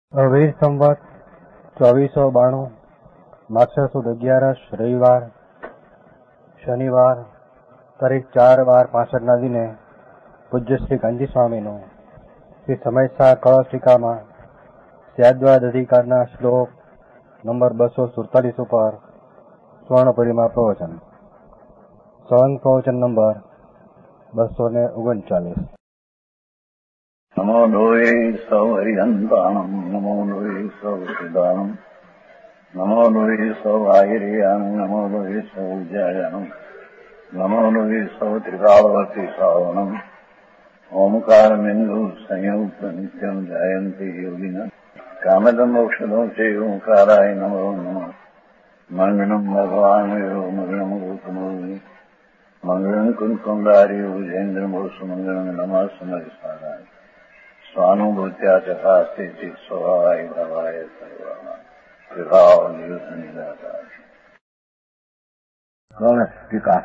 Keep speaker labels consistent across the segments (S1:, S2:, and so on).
S1: વીર સંવત 2492 માક્ષર સુદ 11 રવિવાર શનિવાર તારીખ 4/12/65 દિને પૂજ્ય શ્રી કાંજી સ્વામીનું શ્રી સમયસા કળશિકામાં સ્યાદ્વાદ અધિકારના શ્લોક નંબર 247 ઉપર સ્વર્ણપુરીમાં પ્રવચન. સ્વર્ણ પ્રવચન નંબર 239.
S2: નમો લોહે સૌ હરિહંતાણમ, નમો લોહે સૌ સિદ્ધાણમ, નમો લોહે સૌ આયર્યાણમ, નમો લોહે સૌ જયાણમ, નમો લોહે સૌ ત્રિકાળવતી શ્રાવણમ. ઓમકાર બિંદુ સંયુક્ત નિત્યમ જાયંતિ યોગિના કામદમ મોક્ષદો છે ઓંકારાય નમો નમઃ. મંગળમ ભગવાન મંગળમ ગોતમોહિ મંગળમ કુંકુંડાર્ય ભુજેન્દ્રમોષ મંગળમ નમઃ સમરિસારાય સ્વાનુભૂત્યા ચકાસ્તે ચિત સ્વભાવાય ભવાય સર્વમાં વિભાવ નિયુદ્ધ નિરાકાર. ટીકા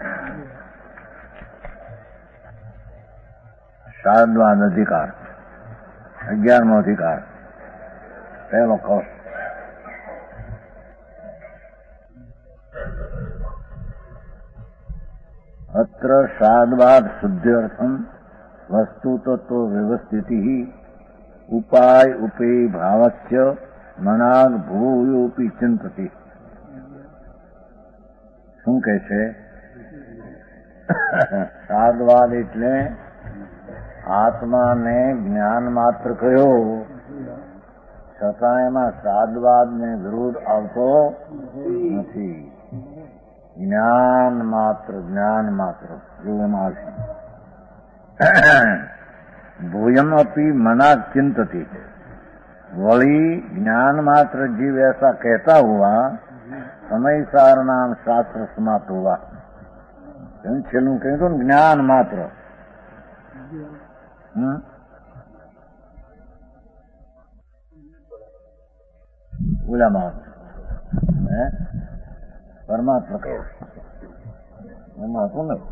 S2: શારદ્વાદ અધિકાર 11મો અધિકાર પહેલો કૌશ. અત્ર શારદ્વાદ શુદ્ધ્યર્થમ વસ્તુ તત્વ વ્યવસ્થિતિ ઉપાય ઉપેય ભાવસ્ય મનાગ ભૂયોપી ચિંતતી. શું કહે છે? શારદ્વાદ એટલે આત્માને જ્ઞાન માત્ર કહ્યો, છતાં એમાં શારદ્વાદને વિરોધ આવતો નથી. જ્ઞાન માત્ર એવું આવશે. ભૂયમ અપી મના ચિંતતી. वही ज्ञान मात्र जीव ऐसा कहता हुआ समय सार नाम शास्त्र समाप्त हुआ. छेल्लू कहू तो ज्ञान मात्र. बोला मात्र परमात्मा કહે એમાં હતું ને.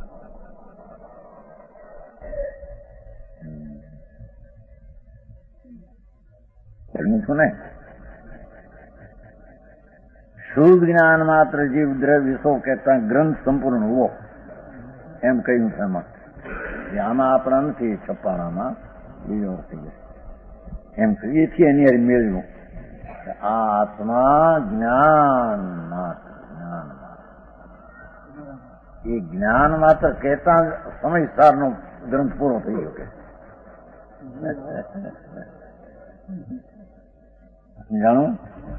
S2: શુદ્ધ જ્ઞાન માત્ર જીવ દ્રવ્ય સો કહેતા ગ્રંથ સંપૂર્ણ હોવો એમ કહ્યું છે. એમાં આમાં આપણા નથી છપ્પાણામાં બીજો એમ એથી એની મેળવ્યું. આ આત્મા જ્ઞાન માત્ર એ જ્ઞાન માત્ર કહેતા સમયસારનો ગ્રંથ પૂરો થઈ ગયો કે જાણું.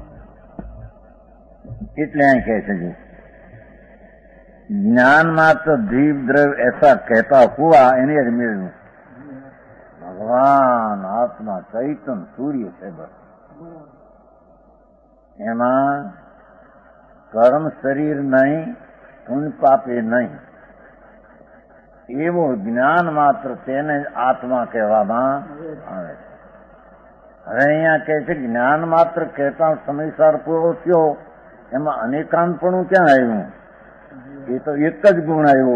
S2: એટલે અહીં કહે છે જ્ઞાન માત્ર જીવ દ્રવ્ય એસા કહેતા હુआ એને જ મેળવ્યું. ભગવાન આત્મા ચૈતન સૂર્ય છે બસ. એમાં કર્મ શરીર નહીં, પુણ્ય પાપે નહીં, એવો જ્ઞાન માત્ર તેને જ આત્મા કહેવામાં આવે છે. હવે અહીંયા કહે છે જ્ઞાન માત્ર કહેતા સમયસાર પૂરો થયો, એમાં અનેકાંતપણું ક્યાં આવ્યું? એ તો એક જ ગુણ આવ્યો.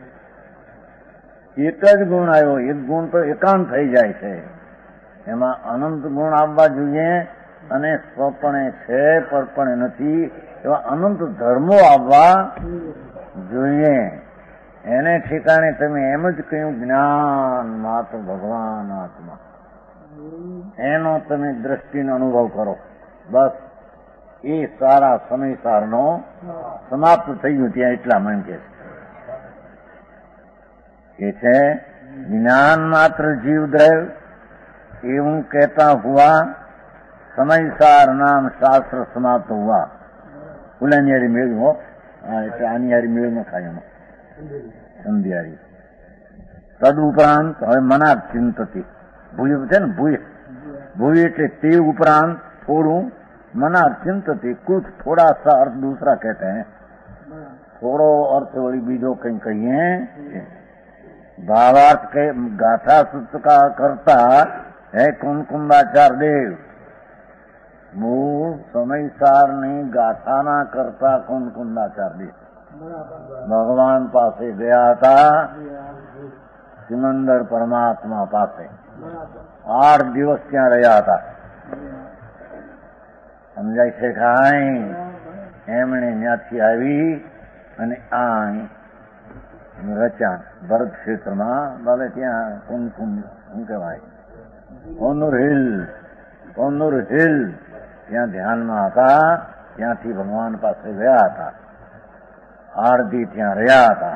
S2: એક ગુણ તો એકાંત થઈ જાય છે. એમાં અનંત ગુણ આવવા જોઈએ અને સ્વપણે છે પરપણે નથી એવા અનંત ધર્મો આવવા જોઈએ. એને ઠેકાણે તમે એમ જ કહ્યું જ્ઞાન માત્ર ભગવાન આત્મા, એનો તમે દ્રષ્ટિનો અનુભવ કરો. બસ એ સારા સમયસારનો સમાપ્ત થઈ ગયું ત્યાં. એટલા મન કે છે જ્ઞાન માત્ર જીવ દ્રવ્ય એવું કહેતા હુआ સમયસાર નામ શાસ્ત્ર સમાપ્ત હુआ. ઉલાની હારી મેળવ્યું હો. એટલે આની હારી મેળ ન ખાય એમાં સંધ્યારી. તદ ઉપરાંત હવે મના ચિંતતી. ભૂય છે ને ભૂય એટલે તે ઉપરાંત થોડું. मना चिंतती कुछ थोड़ा सा अर्थ दूसरा कहते हैं. थोड़ो अर्थ वही बीजो कहीं कहिए भावार्थ के गाथा सूत्र का करता है कुंकुंदाचार्य देव. मूल समयसार ની ગાથાના કરતા કુંકુંદાચાર્ય દેવ ભગવાન પાસે ગયા હતા. સિમંદર પરમાત્મા પાસે 8 દિવસ ત્યાં રહ્યા હતા. સમજાય છે કાંઈ? એમણે ત્યાંથી આવી અને આ રચ્યા ભરત ક્ષેત્રમાં. ભલે ત્યાં કુમકુમ શું કહેવાય, કોનુર હિલ ત્યાં ધ્યાનમાં હતા. ત્યાંથી ભગવાન પાસે ગયા હતા, આરતી ત્યાં રહ્યા હતા.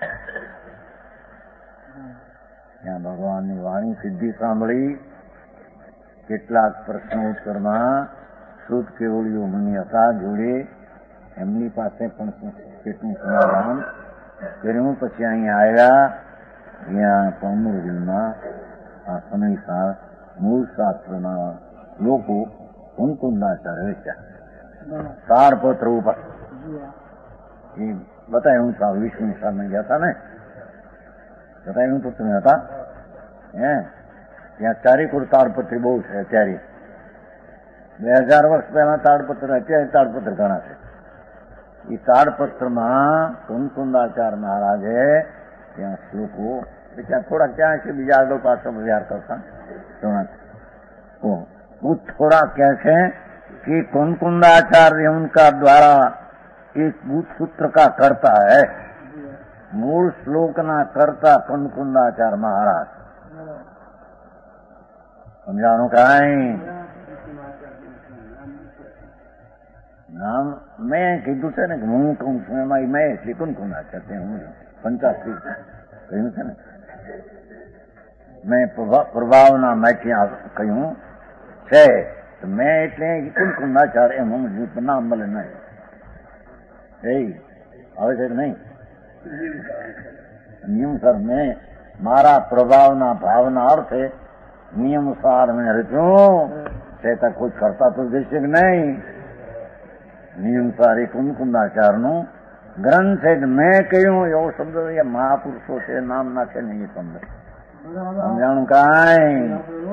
S2: ત્યાં ભગવાનની વાણી સિદ્ધિ સાંભળી. કેટલાક પ્રશ્નોત્તરમાં શુદ્ધ કેવળીઓ મુનિ હતા જોડે, એમની પાસે પણ કેટલું સમાધાન કર્યું. પછી અહીંયા આવ્યા. ત્યાં કોનુર હિલમાં આ સમયસાર મૂળ શાસ્ત્રના લોકો કુંકુંદાચાર્ય વેચ્યા તાડપત્ર ઉપર. એ બતાવ્યું સારું, વિષ્ણુ સામે ગયા હતા ને, બતાવ્યું તો તમે હતા. ત્યાં ચારેકોર તાડપત્રી બહુ છે અત્યારે. 2000 વર્ષ પહેલા તાડપત્ર, અત્યારે તાડપત્ર ઘણા છે. એ તાડપત્રમાં કુંકુંદાચાર્ય મહારાજે ત્યાં શ્લોકો ત્યાં થોડાક ત્યાં છે, બીજા આગળ પાછળ વિચાર કરતા वो थोड़ा कैसे कि कुंकुंदाचार्य उनका द्वारा एक भूत सूत्र का करता है. मूल श्लोक ना करता कुंकुंदाचार्य महाराज. समझाणु काई નામ મેં કીધું છે ને કે હું કહું છું એમાં મેં એટલી કુંકુંદાચાર્ય હું 85 કહ્યું છે ને, મેં પ્રભાવના મેથી કહ્યું છે. મેં એટલે કુંકુંદાચાર્ય એમ હું નામ મળે નહીં. એ આવે છે કે નહીં? નિયમસર મેં મારા પ્રભાવના ભાવના અર્થે નિયમસાર મેં રચ્યું છે. તો કોઈ કરતા તો દેશે કે નહીં? નિયમસાર એ કુંકુંદાચાર્યનું ગ્રંથ છે કે મેં કહ્યું એવો શબ્દ એ મહાપુરુષો છે નામ નાખે નહીં. એ તમને સમજાણું કાંઈ?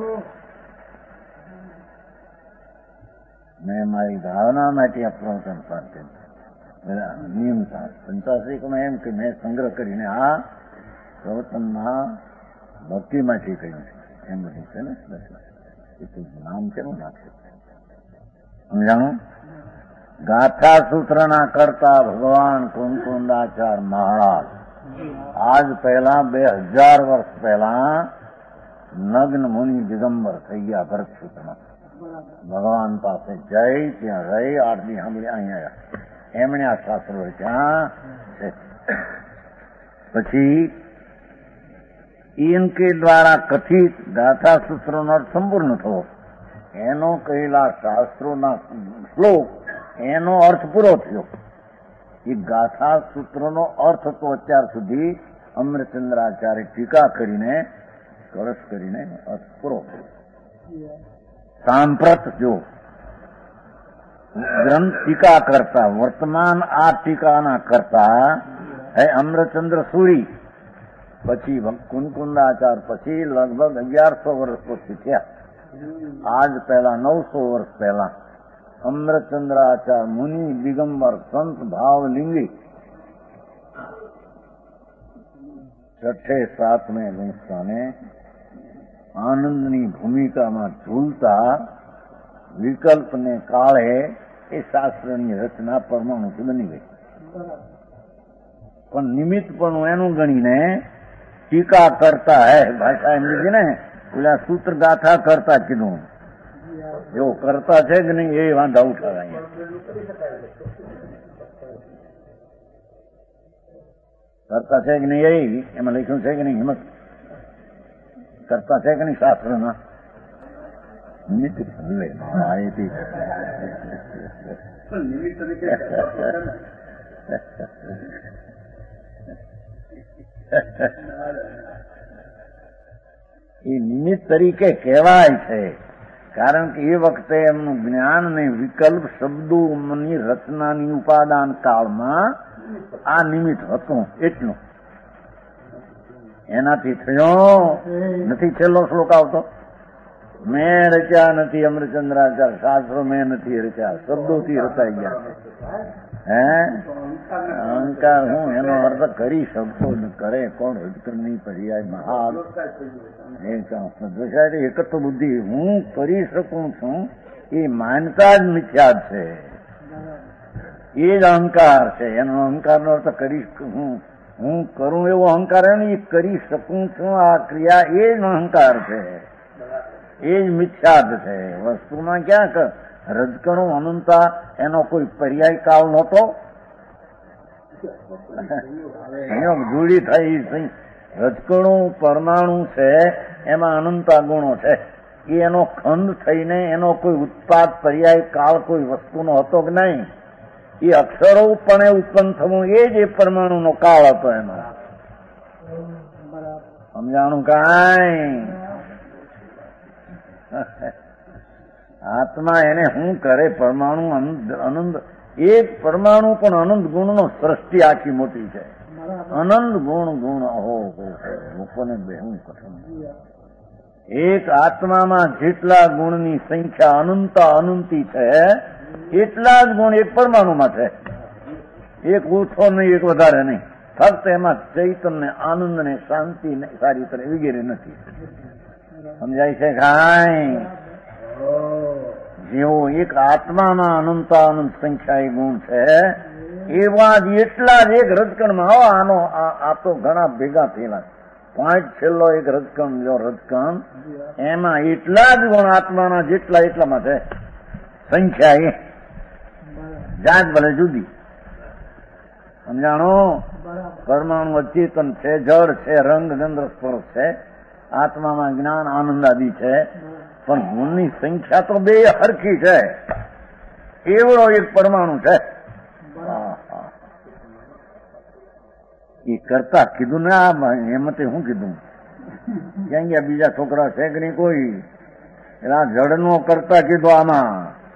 S2: મેં મારી ભાવના માટે આ પ્રવચન પાડે નિયમ 85 એમ કે મેં સંગ્રહ કરીને આ પ્રવચનમાં ભક્તિમાંથી કહ્યું છે. એમ બધું છે ને, નામ કેવું નાખે સમજાણું? ગાથા સૂત્રના કરતા ભગવાન કુંકુંદાચાર્ય મહારાજ આજ પહેલા 2000 વર્ષ પહેલા નગ્ન મુનિ દિગંબર થઈ ગયા ભરત ક્ષેત્રમાં. ભગવાન પાસે જઈ ત્યાં રહી આરતી સાંભળી અહીંયા આવ્યા. એમણે આ શાસ્ત્રો ત્યાં છે. પછી ઇનકે દ્વારા કથિત ગાથા સૂત્રોનો અર્થ સંપૂર્ણ થયો. એનો કહેલા શાસ્ત્રોના શ્લોક એનો અર્થ પૂરો થયો. એ ગાથા સૂત્રનો અર્થ તો અત્યાર સુધી અમૃતચંદ્રાચાર્ય ટીકા કરીને કળશ કરીને અર્થ પૂરો થયો. સાંપ્રત જો ગ્રંથ ટીકા કરતા વર્તમાન આ ટીકાના કરતા હે અમૃતચંદ્ર સુરી, પછી કુંકુંદાચાર્ય પછી લગભગ 1100 વર્ષ પછી થયા. આજ પહેલા 900 વર્ષ પહેલા અમૃતચંદ્રાચાર્ય મુનિ દિગંબર સંત ભાવલિંગી 6-7 વિંશાને આનંદની ભૂમિકામાં ઝૂલતા વિકલ્પને કાળે એ શાસ્ત્રની રચના પરમાણુથી બની ગઈ. પણ નિમિત્તપણું એનું ગણીને ટીકા કરતા હે ભાષા એમ લીધી ને, પેલા સૂત્ર ગાથા કરતા કીધું. એવો કરતા છે કે નહીં એ વાંધા ઉઠાવે. કરતા છે કે નહીં એ એમાં લખ્યું છે કે નહીં? હિંમત કરતા છે કે નહીં શાસ્ત્રના? નિમિત્ત એ નિમિત્ત તરીકે કહેવાય છે, કારણ કે એ વખતે એમનું જ્ઞાન ને વિકલ્પ શબ્દોની રચનાની ઉપાદાન કાળમાં આ નિમિત્ત હતું એટલું. એનાથી થયો નથી. છેલ્લો શ્લોક આવતો, મેં રચ્યા નથી અમૃતચંદ્રાચાર્ય, શાસ્ત્રો મેં નથી રચ્યા, શબ્દોથી રચાઈ ગયા છે. હે અહંકાર હું એનો અર્થ કરી શકતો કરે કોણ? નહીં પર્યાય મહાન એકત્વ બુદ્ધિ હું કરી શકું છું એ માનતા જ મિથ્યા છે. એ જ અહંકાર છે. એનો અહંકારનો અર્થ કરીશ હું કરું એવો અહંકાર એ કરી શકું છું આ ક્રિયા, એ જ અહંકાર છે, એ જ મિથ્યાદ છે. વસ્તુમાં ક્યાંક રજકણું અનંતા એનો કોઈ પર્યાય કાળ નહોતો. જોડી થઈ રજકણું પરમાણુ છે, એમાં અનંતા ગુણો છે. એ એનો ખંડ થઈને એનો કોઈ ઉત્પાદ પર્યાય કાળ કોઈ વસ્તુનો હતો કે નહીં. એ અક્ષરો પણ ઉત્પન્ન થવું એ જ એ પરમાણુનો કાળ હતો. એનો સમજાણું કાંઈ? આત્મા એને શું કરે? પરમાણુ અનંત, એક પરમાણુ પણ અનંત ગુણનો સૃષ્ટિ આખી મોટી છે. અનંત ગુણ અહો લોકોને બેહું કઠણ. એક આત્મામાં જેટલા ગુણની સંખ્યા અનંતી છે, એટલા જ ગુણ એક પરમાણુમાં છે. એક ઓછો નહીં, એક વધારે નહીં. ફક્ત એમાં ચૈતન્ય, આનંદ ને શાંતિ ને સારી તરહ વગેરે નથી. સમજાય છે કાંઈ? જેવો એક આત્મામાં અનંત સંખ્યા એ ગુણ છે, એવા જ એટલા જ એક રજકણમાં. આ તો ઘણા ભેગા થયેલા. 5 છેલ્લો એક રજકણ, જો રજકણ એમાં એટલા જ ગુણ આત્માના જેટલા એટલામાં છે. સંખ્યા એ જાત ભલે જુદી. સમજાણો? પરમાણુ અચેતન છે, જળ છે, રંગ ગંધ સ્પર્શ છે. આત્મામાં જ્ઞાન આનંદ આદિ છે, પણ ગુણની સંખ્યા તો બે હરખી છે. એવડો એક પરમાણુ છે. એ કરતા કીધું ને એમતે શું કીધું? ક્યાં ગયા બીજા છોકરા છે કે નહીં કોઈ? એના જળનો કરતા કીધું આમાં.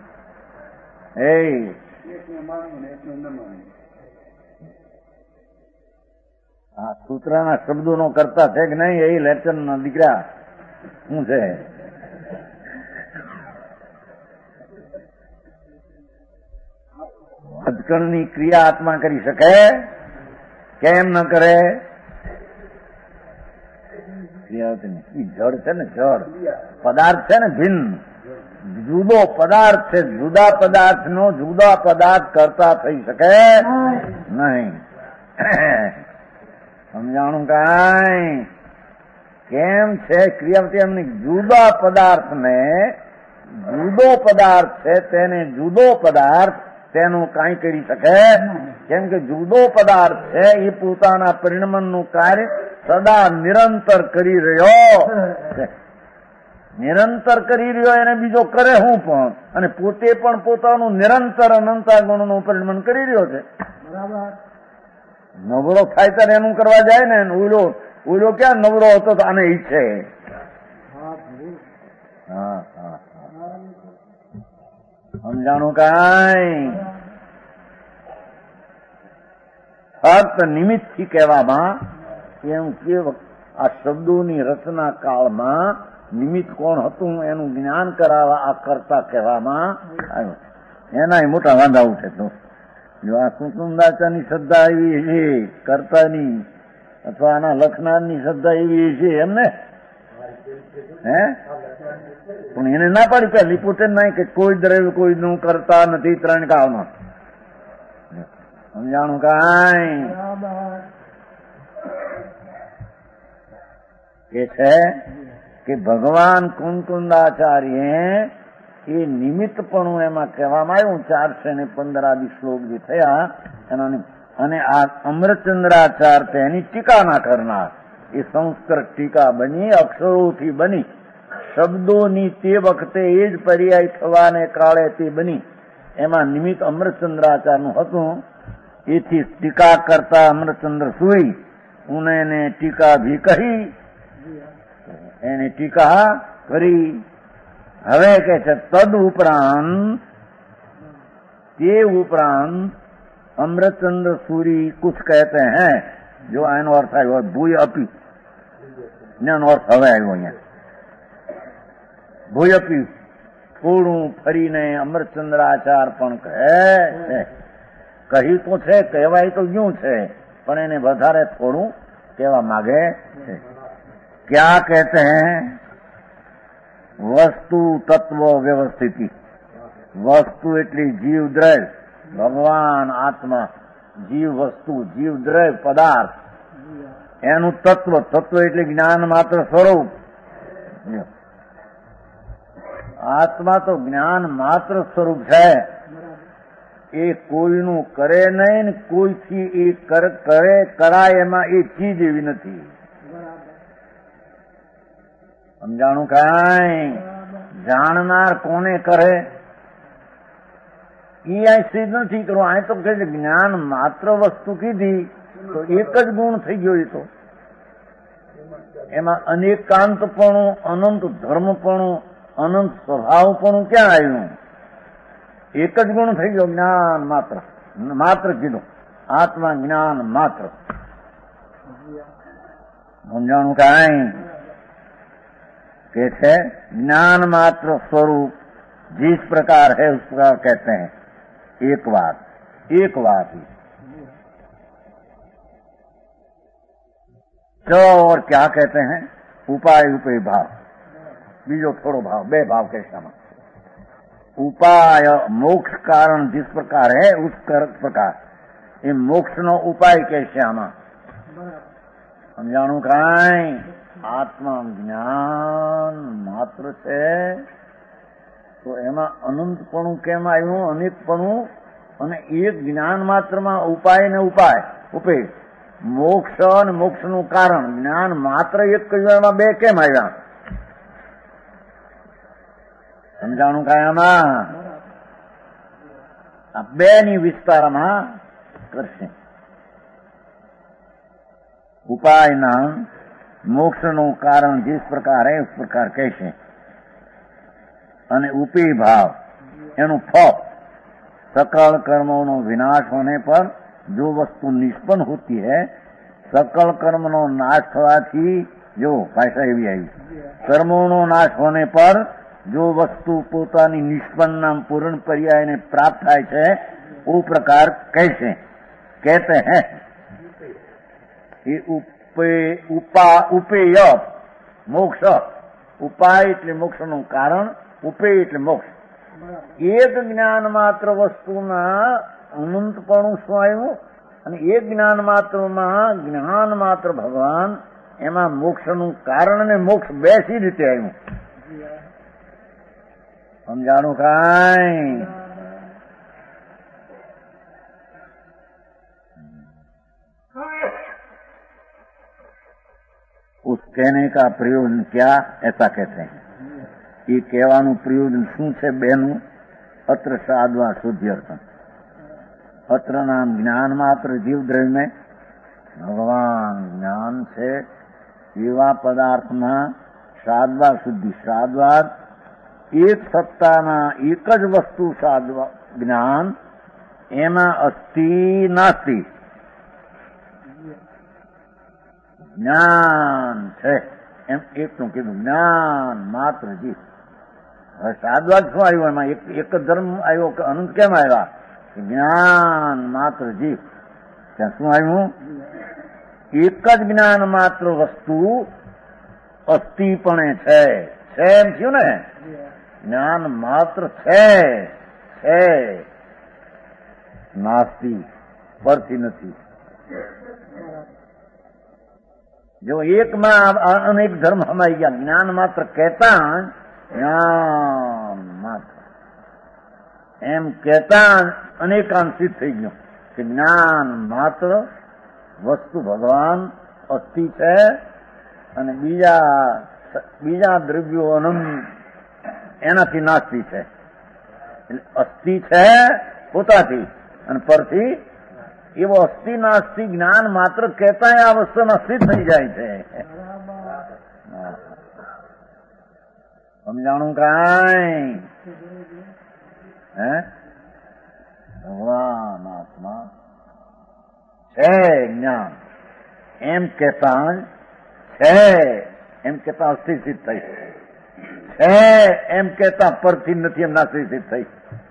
S2: આ સૂત્રના શબ્દોનો કરતા છે કે નહીં? એ લેટર ના દીકરા શું છે? રજકણની ક્રિયા આત્મા કરી શકે? કેમ ન કરે? જળ છે ને, જળ પદાર્થ છે ને, ભિન્ન જુદો પદાર્થ છે. જુદા પદાર્થ નો જુદા પદાર્થ કરતા થઈ શકે નહીં. સમજાણું કાંઈ? કેમ છે ક્રિયાવતી? એમની જુદા પદાર્થ ને જુદો પદાર્થ છે, તેને જુદો પદાર્થ તેનું કાંઈ કરી શકે? કેમ કે જુદો પદાર્થ છે એ પોતાના પરિણમનનું કાર્ય સદા નિરંતર કરી રહ્યો છે. નિરંતર કરી રહ્યો, એને બીજો કરે હું પણ, અને પોતે પણ પોતાનું નિરંતર અનંતા ગુણનું પરિણમન કરી રહ્યો છે. નવરો થાય ત્યારે એનું કરવા જાય ને. ઓલો ક્યાં નવરો હતો તો આને ઈચ્છે. સમજાણું કાંઈ? ફક્ત નિમિત્તથી કહેવામાં એમ કે આ શબ્દોની રચના કાળમાં નિમિત્ત કોણ હતું એનું જ્ઞાન કરાવવા આ કરતા કહેવામાં આવ્યો. એના મોટા વાંધા ઉઠે. તો જો આ કુટુંબાચારની શ્રદ્ધા એવી છે, કરતાની અથવા આના લખનારની શ્રદ્ધા એવી છે એમને, પણ એને ના પાડી પહેલી પોતે નહીં કે કોઈ દ્રવ્ય કોઈનું કરતા નથી. 3 કાળમાં. સમજાણું કાંઈ? એ છે કે ભગવાન કુંકુંદાચાર્ય એ નિમિત્તપણું એમાં કહેવામાં આવ્યું. 415 આદિ શ્લોક જે થયા એના. અને આ અમરચંદ્રાચાર તેની ટીકા ના કરનાર. એ સંસ્કૃત ટીકા બની, અક્ષરોથી બની, શબ્દોની તે વખતે એ જ પર્યાય થવાને કાળે તે બની. એમાં નિમિત્ત અમરચંદ્રાચારનું હતું. એથી ટીકા કરતા અમરચંદ્ર સુઈ ઉને ટીકા ભી કહી, એને ટીકા કરી. હવે કે છે તદ ઉપરાંત, તે ઉપરાંત अमृतचंद्र सूरी कुछ कहते हैं. जो एनो अर्थ आयो भूय अपी નો અર્થ હવે આવ્યો અહીંયા. ભૂય अपी થોડું ફરીને અમરચંદ્રાચાર પણ કહે છે. કહી તો છે, કહેવાય તો ગયું છે, પણ એને વધારે થોડું કહેવા માંગે છે. क्या कहते हैं? वस्तु तत्व व्यवस्थिति. વસ્તુ એટલી જીવ દ્રવ્ય, ભગવાન આત્મા, જીવ વસ્તુ, જીવ દ્રવ્ય પદાર્થ, એનું તત્વ, તત્વ એટલે જ્ઞાન માત્ર સ્વરૂપ. આત્મા તો જ્ઞાન માત્ર સ્વરૂપ છે. એ કોઈનું કરે નહીં ને કોઈથી એ કરે કરાય એમાં એ ચીજ એવી નથી. સમજાણું? કાંઈ જાણનાર કોને કરે? એ આ સિદ્ધ નથી કરવું. આ તો કહે છે જ્ઞાન માત્ર વસ્તુ કીધી તો એક જ ગુણ થઈ ગયો. એ તો એમાં અનેકાંતપણું, અનંત ધર્મપણું, અનંત સ્વભાવપણું ક્યાં આવ્યું? એક જ ગુણ થઈ ગયો, જ્ઞાન માત્ર. માત્ર કીધું, આત્મા જ્ઞાન માત્ર. સમજાણું? કાંઈ કે છે ज्ञान मात्र स्वरूप जिस प्रकार है उस प्रकार कहते हैं. एक बात ही तो और क्या कहते हैं? उपाय उपय भाव. बीजो थोड़ो भाव, बे भाव कैसा? उपाय मोक्ष कारण जिस प्रकार है उस प्रकार ये मोक्ष नो उपाय कैसे आमा? समझाणु? काई आत्मा ज्ञान मात्र છે તો એમાં અનંતપણું કેમ આવ્યું? અનેકપણું અને એક જ્ઞાન માત્રમાં ઉપાય ને ઉપે મોક્ષ અને મોક્ષનું કારણ જ્ઞાન માત્ર એક કહ્યું, એમાં બે કેમ આવ્યા? સમજાણું? કાંઈ આમાં આ બે ની વિસ્તારમાં કરશે. ઉપાયના મોક્ષનું કારણ जिस प्रकार है उस प्रकार कैसे, અને ઉપી ભાવ એનું ફળ. सकल कर्मों नो विनाश होने पर जो वस्तु निष्पन्न होती है, सकल कर्म नो नाश थवाथी जो भाषा एवी आई, कर्मों नो नाश होने पर जो वस्तु पोतानी निष्पन्न पूर्ण पर्याय ने प्राप्त थाय छे वो प्रकार कैसे कहते हैं? ये ઉપેય મોક્ષ. ઉપાય એટલે મોક્ષનું કારણ, ઉપેય એટલે મોક્ષ. એક જ્ઞાન માત્ર વસ્તુના અનંતપણું શું આવ્યું? અને એક જ્ઞાન માત્રમાં જ્ઞાન માત્ર ભગવાન, એમાં મોક્ષનું કારણ અને મોક્ષ બે સી રીતે આવ્યું? સમજાણું? કાંઈ उस कहने का प्रयोजन क्या? ऐसा कहते हैं. ये कहवानुं प्रयोजन શું છે બેનું? અત્ર સાધવા શુદ્ધ્યર્થમ. અત્ર નામ જ્ઞાન માત્ર જીવ દ્રવ્ય में ભગવાન જ્ઞાન છે એવા પદાર્થમાં સાધવા શુદ્ધિ. સાધવાદ એક સત્તાના એક જ વસ્તુ સાધવા જ્ઞાન, એમાં અસ્થિ નાસ્તિ. જ્ઞાન છે એમ એકનું કીધું, જ્ઞાન માત્ર જીવ. હવે સાદવાદ શું આવ્યું? એમાં એક જ ધર્મ આવ્યો કે અનંત કેમ આવ્યા? જ્ઞાન માત્ર જીવ. ત્યાં શું આવ્યું? એક જ જ્ઞાન માત્ર વસ્તુ અસ્થિપણે છે એમ થયું ને. જ્ઞાન માત્ર છે નાસ્તિ, પરથી નથી. जो एक में अनेक धर्म हमारी गया. ज्ञान मात्र कहता ज्ञान मात्र एम कहता अनेकांशित थी गयो कि ज्ञान मात्र वस्तु भगवान अस्थि है અને બીજા દ્રવ્યો અનંત એનાથી નાસ્તિ છે. એટલે અસ્થિ છે પોતાથી અને પરથી એવો અસ્થિ નાસ્તિ જ્ઞાન માત્ર કહેતા આ વસ્તુ નસ્તી થઈ જાય છે. સમજાણું? કાંઈ હે? ભગવાન આત્મા છે જ્ઞાન એમ કહેતા અસ્થિ સિદ્ધ થઈ છે, એમ કહેતા પરથી નથી એમ નાસ્તિ સિદ્ધ થઈ.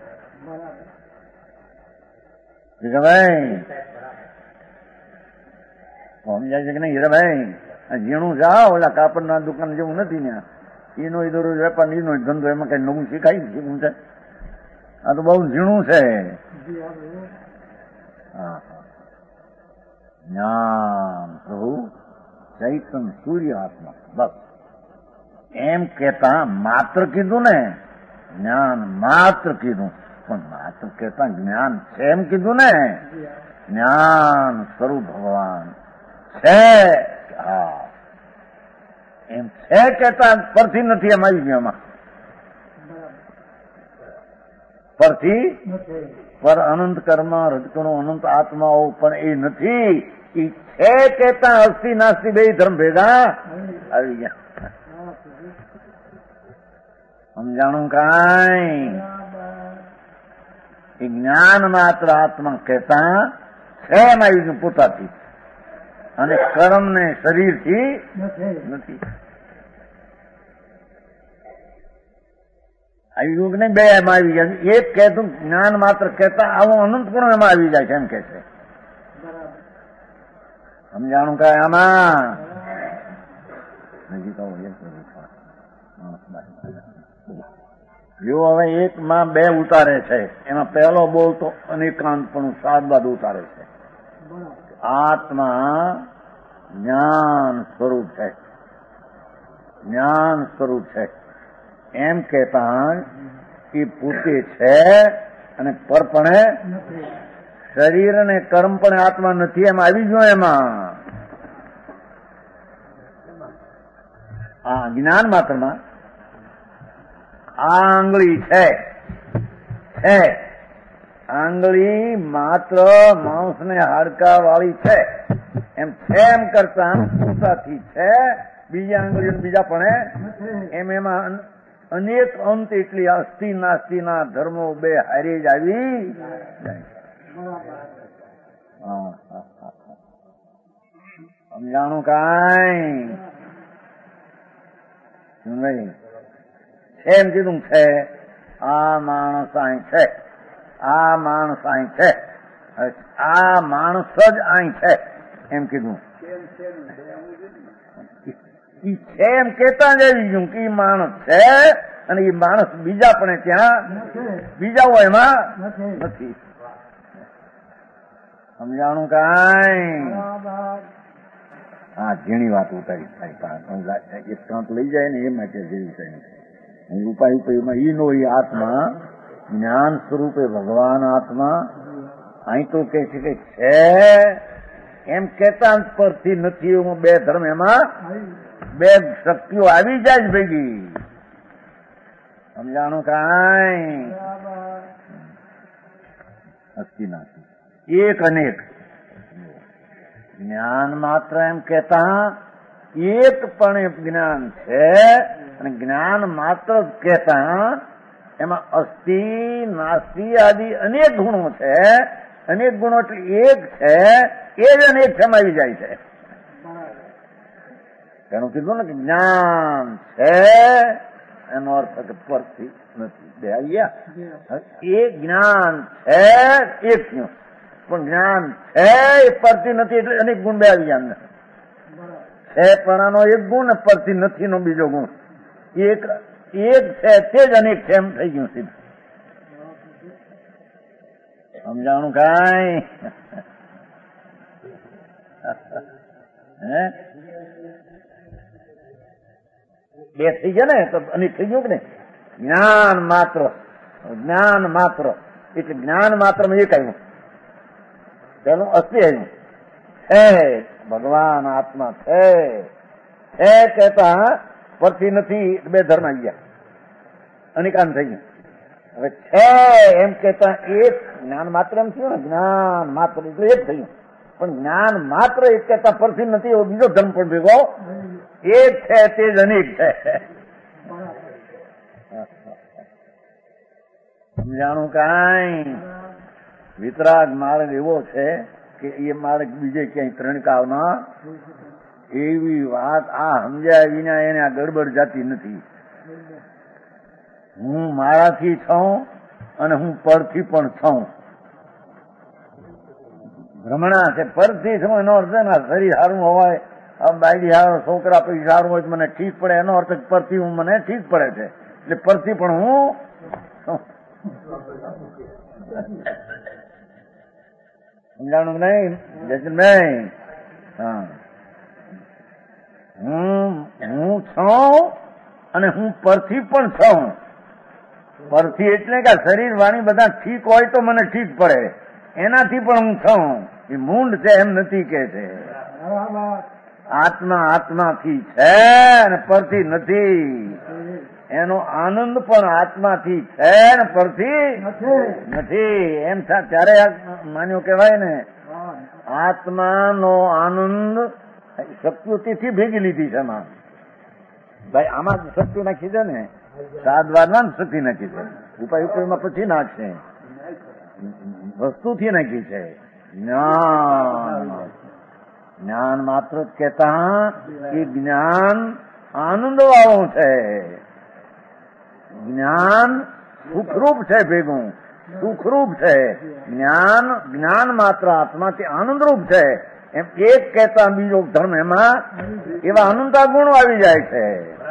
S2: ભાઈ સમજાય છે કે નહીં? ભાઈ ઝીણું જાઓ ઓલા કાપડના દુકાન જેવું નથી ને, એનો દરરોજ વેપાર, એનો ધંધો, એમાં કઈ નવું શીખાય શીખવું છે? આ તો બહુ ઝીણું છે. જ્ઞાન પ્રભુ ચૈતન સૂર્ય આત્મા બસ એમ કેતા માત્ર કીધું ને, જ્ઞાન માત્ર કીધું, પણ માત્ર કેતા જ્ઞાન છે એમ કીધું ને. જ્ઞાન સ્વરૂપ ભગવાન છે. હા એમ છે કેતા પરથી નથી એમ આવી ગયું. એમાં પરથી પર અનંત કર્મ રજકણો અનંત આત્માઓ પણ એ નથી. એ છે કેતા અસ્થિ નાસ્તિ બે ધર્મ ભેગા આવી ગયા. સમજાણું કાંઈ? એ જ્ઞાન માત્ર આત્મા કહેતા છે એમ આવી ગયું પોતાથી, અને કર્મ ને શરીરથી નથી આવી ગયું કે નહીં? બે એમાં આવી ગયા. એક કહેતું જ્ઞાન માત્ર કહેતા આવું અનંત પણ એમાં આવી જાય છે એમ કે છે. સમજાણું કાંઈ આમાં? હજી તો જો હવે એકમાં બે ઉતારે છે, એમાં પહેલો બોલતો અનેકાંત પણ સાદબાદ ઉતારે છે. આત્મા જ્ઞાન સ્વરૂપ છે, જ્ઞાન સ્વરૂપ છે એમ કહેતા એ પોતે છે અને પરપણે શરીર અને કર્મ પણ આત્મા નથી એમ આવી ગયો. એમાં આ જ્ઞાન માત્રમાં આ આંગળી છે, આંગળી માત્ર માંસ ને હાડકા વાળી છે એમ છે એમ કરતા પોતાથી છે. બીજા આંગળીઓ બીજા પણ એમ એમાં અનેક અંત એટલી અસ્થિ નાસ્તિના ધર્મો બે હારી જ આવી જાય. સમજાણું કાંઈ? નહીં એમ કીધું છે. આ માણસ અહીં છે, આ માણસ અહીં છે, આ માણસ જ અહીં છે એમ કીધું. છે એમ કેતા જ આવી ગયું કે માણસ છે અને એ માણસ બીજા પણ ત્યાં બીજા હોય એમાં નથી. સમજાણું કાંઈ? હા ઝીણી વાત ઉતારી એક કાંત લઈ જાય ને એ માટે જેવી છે ઉપાય ઉપાયમાં ઈ નો એ આત્મા જ્ઞાન સ્વરૂપે ભગવાન આત્મા અહીં તો કે છે કે છે એમ કેતા પરથી નથી. એવું બે ધર્મ એમાં બે શક્તિઓ આવી જાય જ ભેગી. સમજાણું કાંઈ? અસ્થિ નાસ્તિ એક અનેક. જ્ઞાન માત્ર એમ કેતા એકપણે જ્ઞાન છે અને જ્ઞાન માત્ર કહેતા એમાં અસ્થિ નાસ્તિ આદિ અનેક ગુણો છે. અનેક ગુણો એટલે એક છે એ જ અનેક સમાવી જાય છે. એનું કીધું ને કે જ્ઞાન છે એનો અર્થ કે પરથી નથી. બે આવ્યા એ જ્ઞાન છે એક થયું, પણ જ્ઞાન છે એ પરથી નથી એટલે અનેક ગુણ બે આવી ગયા. છે પણાનો એક ગુણ ને પરથી નથી નો બીજો ગુણ. એક છે તે જ અનેક છે એમ થઈ ગયું સીધું. સમજાણું કાંઈ? હે બે થઈ ગયા ને તો અનેક થઈ ગયું કે નહીં? જ્ઞાન માત્ર એટલે જ્ઞાન માત્ર માં એક આવ્યું, તેનું અસ્થિ આવ્યું છે. ભગવાન આત્મા છે કહેતા પરથી નથી બે ધર્મ આવી ગયા, અનિકાન થઈ ગયું. હવે છે એમ કેતા એક જ્ઞાન માત્ર એમ થયું ને, જ્ઞાન માત્ર એટલે એક થયું, પણ જ્ઞાન માત્ર એક કહેતા પરથી નથી એવો બીજો ધર્મ પણ ભેગો એક છે તે જ અનેક છે. સમજાણું કાંઈ? વિતરાગ માર્ગ એવો છે કે એ માર્ગ બીજે ક્યાંય ત્રણકાવના એવી વાત આ સમજ્યા વિના એને આ ગડબડ જાતી નથી. હું મારાથી છું અને હું પરથી પણ છું. ભ્રમણા છે પરથી છું એનો અર્થ ને શરીર સારું હોય, બાયડી સારો, છોકરા પૈસા સારું હોય મને ઠીક પડે એનો અર્થ પરથી હું મને ઠીક પડે છે એટલે પરથી પણ હું સમજાણું નહીં જયચંદભાઈ? હા, હું છું અને હું પરથી પણ છું. પરથી એટલે કે શરીર વાણી બધા ઠીક હોય તો મને ઠીક પડે, એનાથી પણ હું છું. એ મૂંડ છે એમ નથી કે છે. આત્મા આત્માથી છે અને પરથી નથી. એનો આનંદ પણ આત્માથી છે ને પરથી નથી. એમ ત્યારે માન્યું કહેવાય ને, આત્માનો આનંદ શક્તિથી ભેગી લીધી છે. એમાં ભાઈ આમાં શક્તિ નાખી છે ને, સાદવારમાં શક્તિ નાખી છે. ઉપાય ઉપયોગમાં પછી નાખશે, વસ્તુથી નાખી છે. જ્ઞાન માત્ર જ કહેતા કે જ્ઞાન આનંદ વાળું છે. જ્ઞાન સુખરૂપ છે, ભેગું સુખરૂપ છે. જ્ઞાન માત્ર આત્માથી આનંદરૂપ છે. એમ એક કહેતા બીજો ધર્મ એમાં એવા અનંતા ગુણો આવી જાય છે.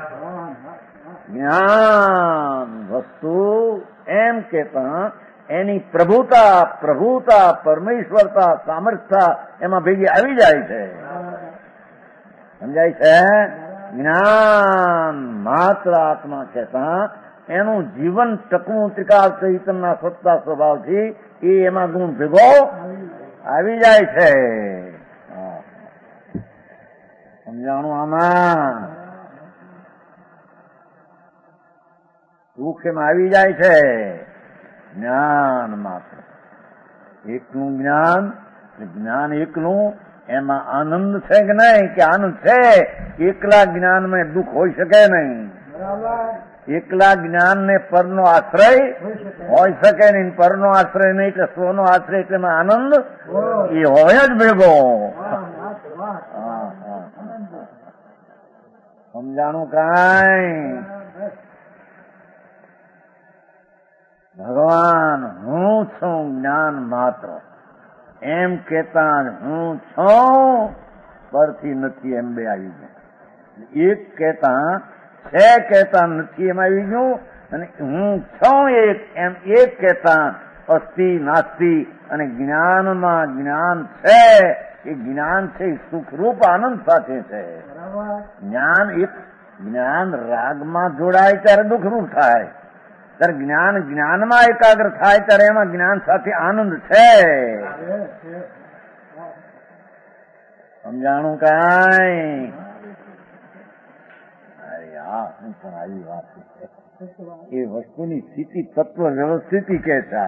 S2: જ્ઞાન વસ્તુ એમ કહેતા એની પ્રભુતા પરમેશ્વરતા સામર્થ્ય એમાં ભેગી આવી જાય છે. સમજાય છે? જ્ઞાન માત્ર આત્મા કહેતા એનું જીવન ટકવું ત્રિકાળ ચૈતનના સત્તા સ્વભાવથી એ એમાં ગુણ ભેગો આવી જાય છે. સમજાણું? આમાં સુખ એમાં આવી જાય છે. જ્ઞાન માત્ર એકનું જ્ઞાન એકનું એમાં આનંદ છે કે નહીં? કે આનંદ છે. એકલા જ્ઞાનમાં દુઃખ હોઈ શકે નહીં. એકલા જ્ઞાન ને પરનો આશ્રય હોઈ શકે નહીં. પરનો આશ્રય નહીં એટલે સ્વનો આશ્રય એટલે આનંદ એ હોય જ ભેગો. સમજાણું? કાંઈ ભગવાન હું છું જ્ઞાન માત્ર એમ કેતા હું છું પરથી નથી એમ બે આવી ગયા. એક કહેતા છે કહેતા નથી એમ આવી ગયું, અને હું છું એક એમ એક કહેતા અસ્થિ નાસ્તિ અને જ્ઞાનમાં જ્ઞાન છે. એ જ્ઞાન છે સુખરૂપ આનંદ સાથે છે. જ્ઞાન રાગમાં જોડાય ત્યારે દુઃખરૂપ થાય, ત્યારે જ્ઞાનમાં એકાગ્ર થાય ત્યારે એમાં જ્ઞાન સાથે આનંદ છે. સમજાણું? કાંઈ શું પણ આવી વાત એ વસ્તુની સ્થિતિ તત્વ વ્યવસ્થિતિ કે છે.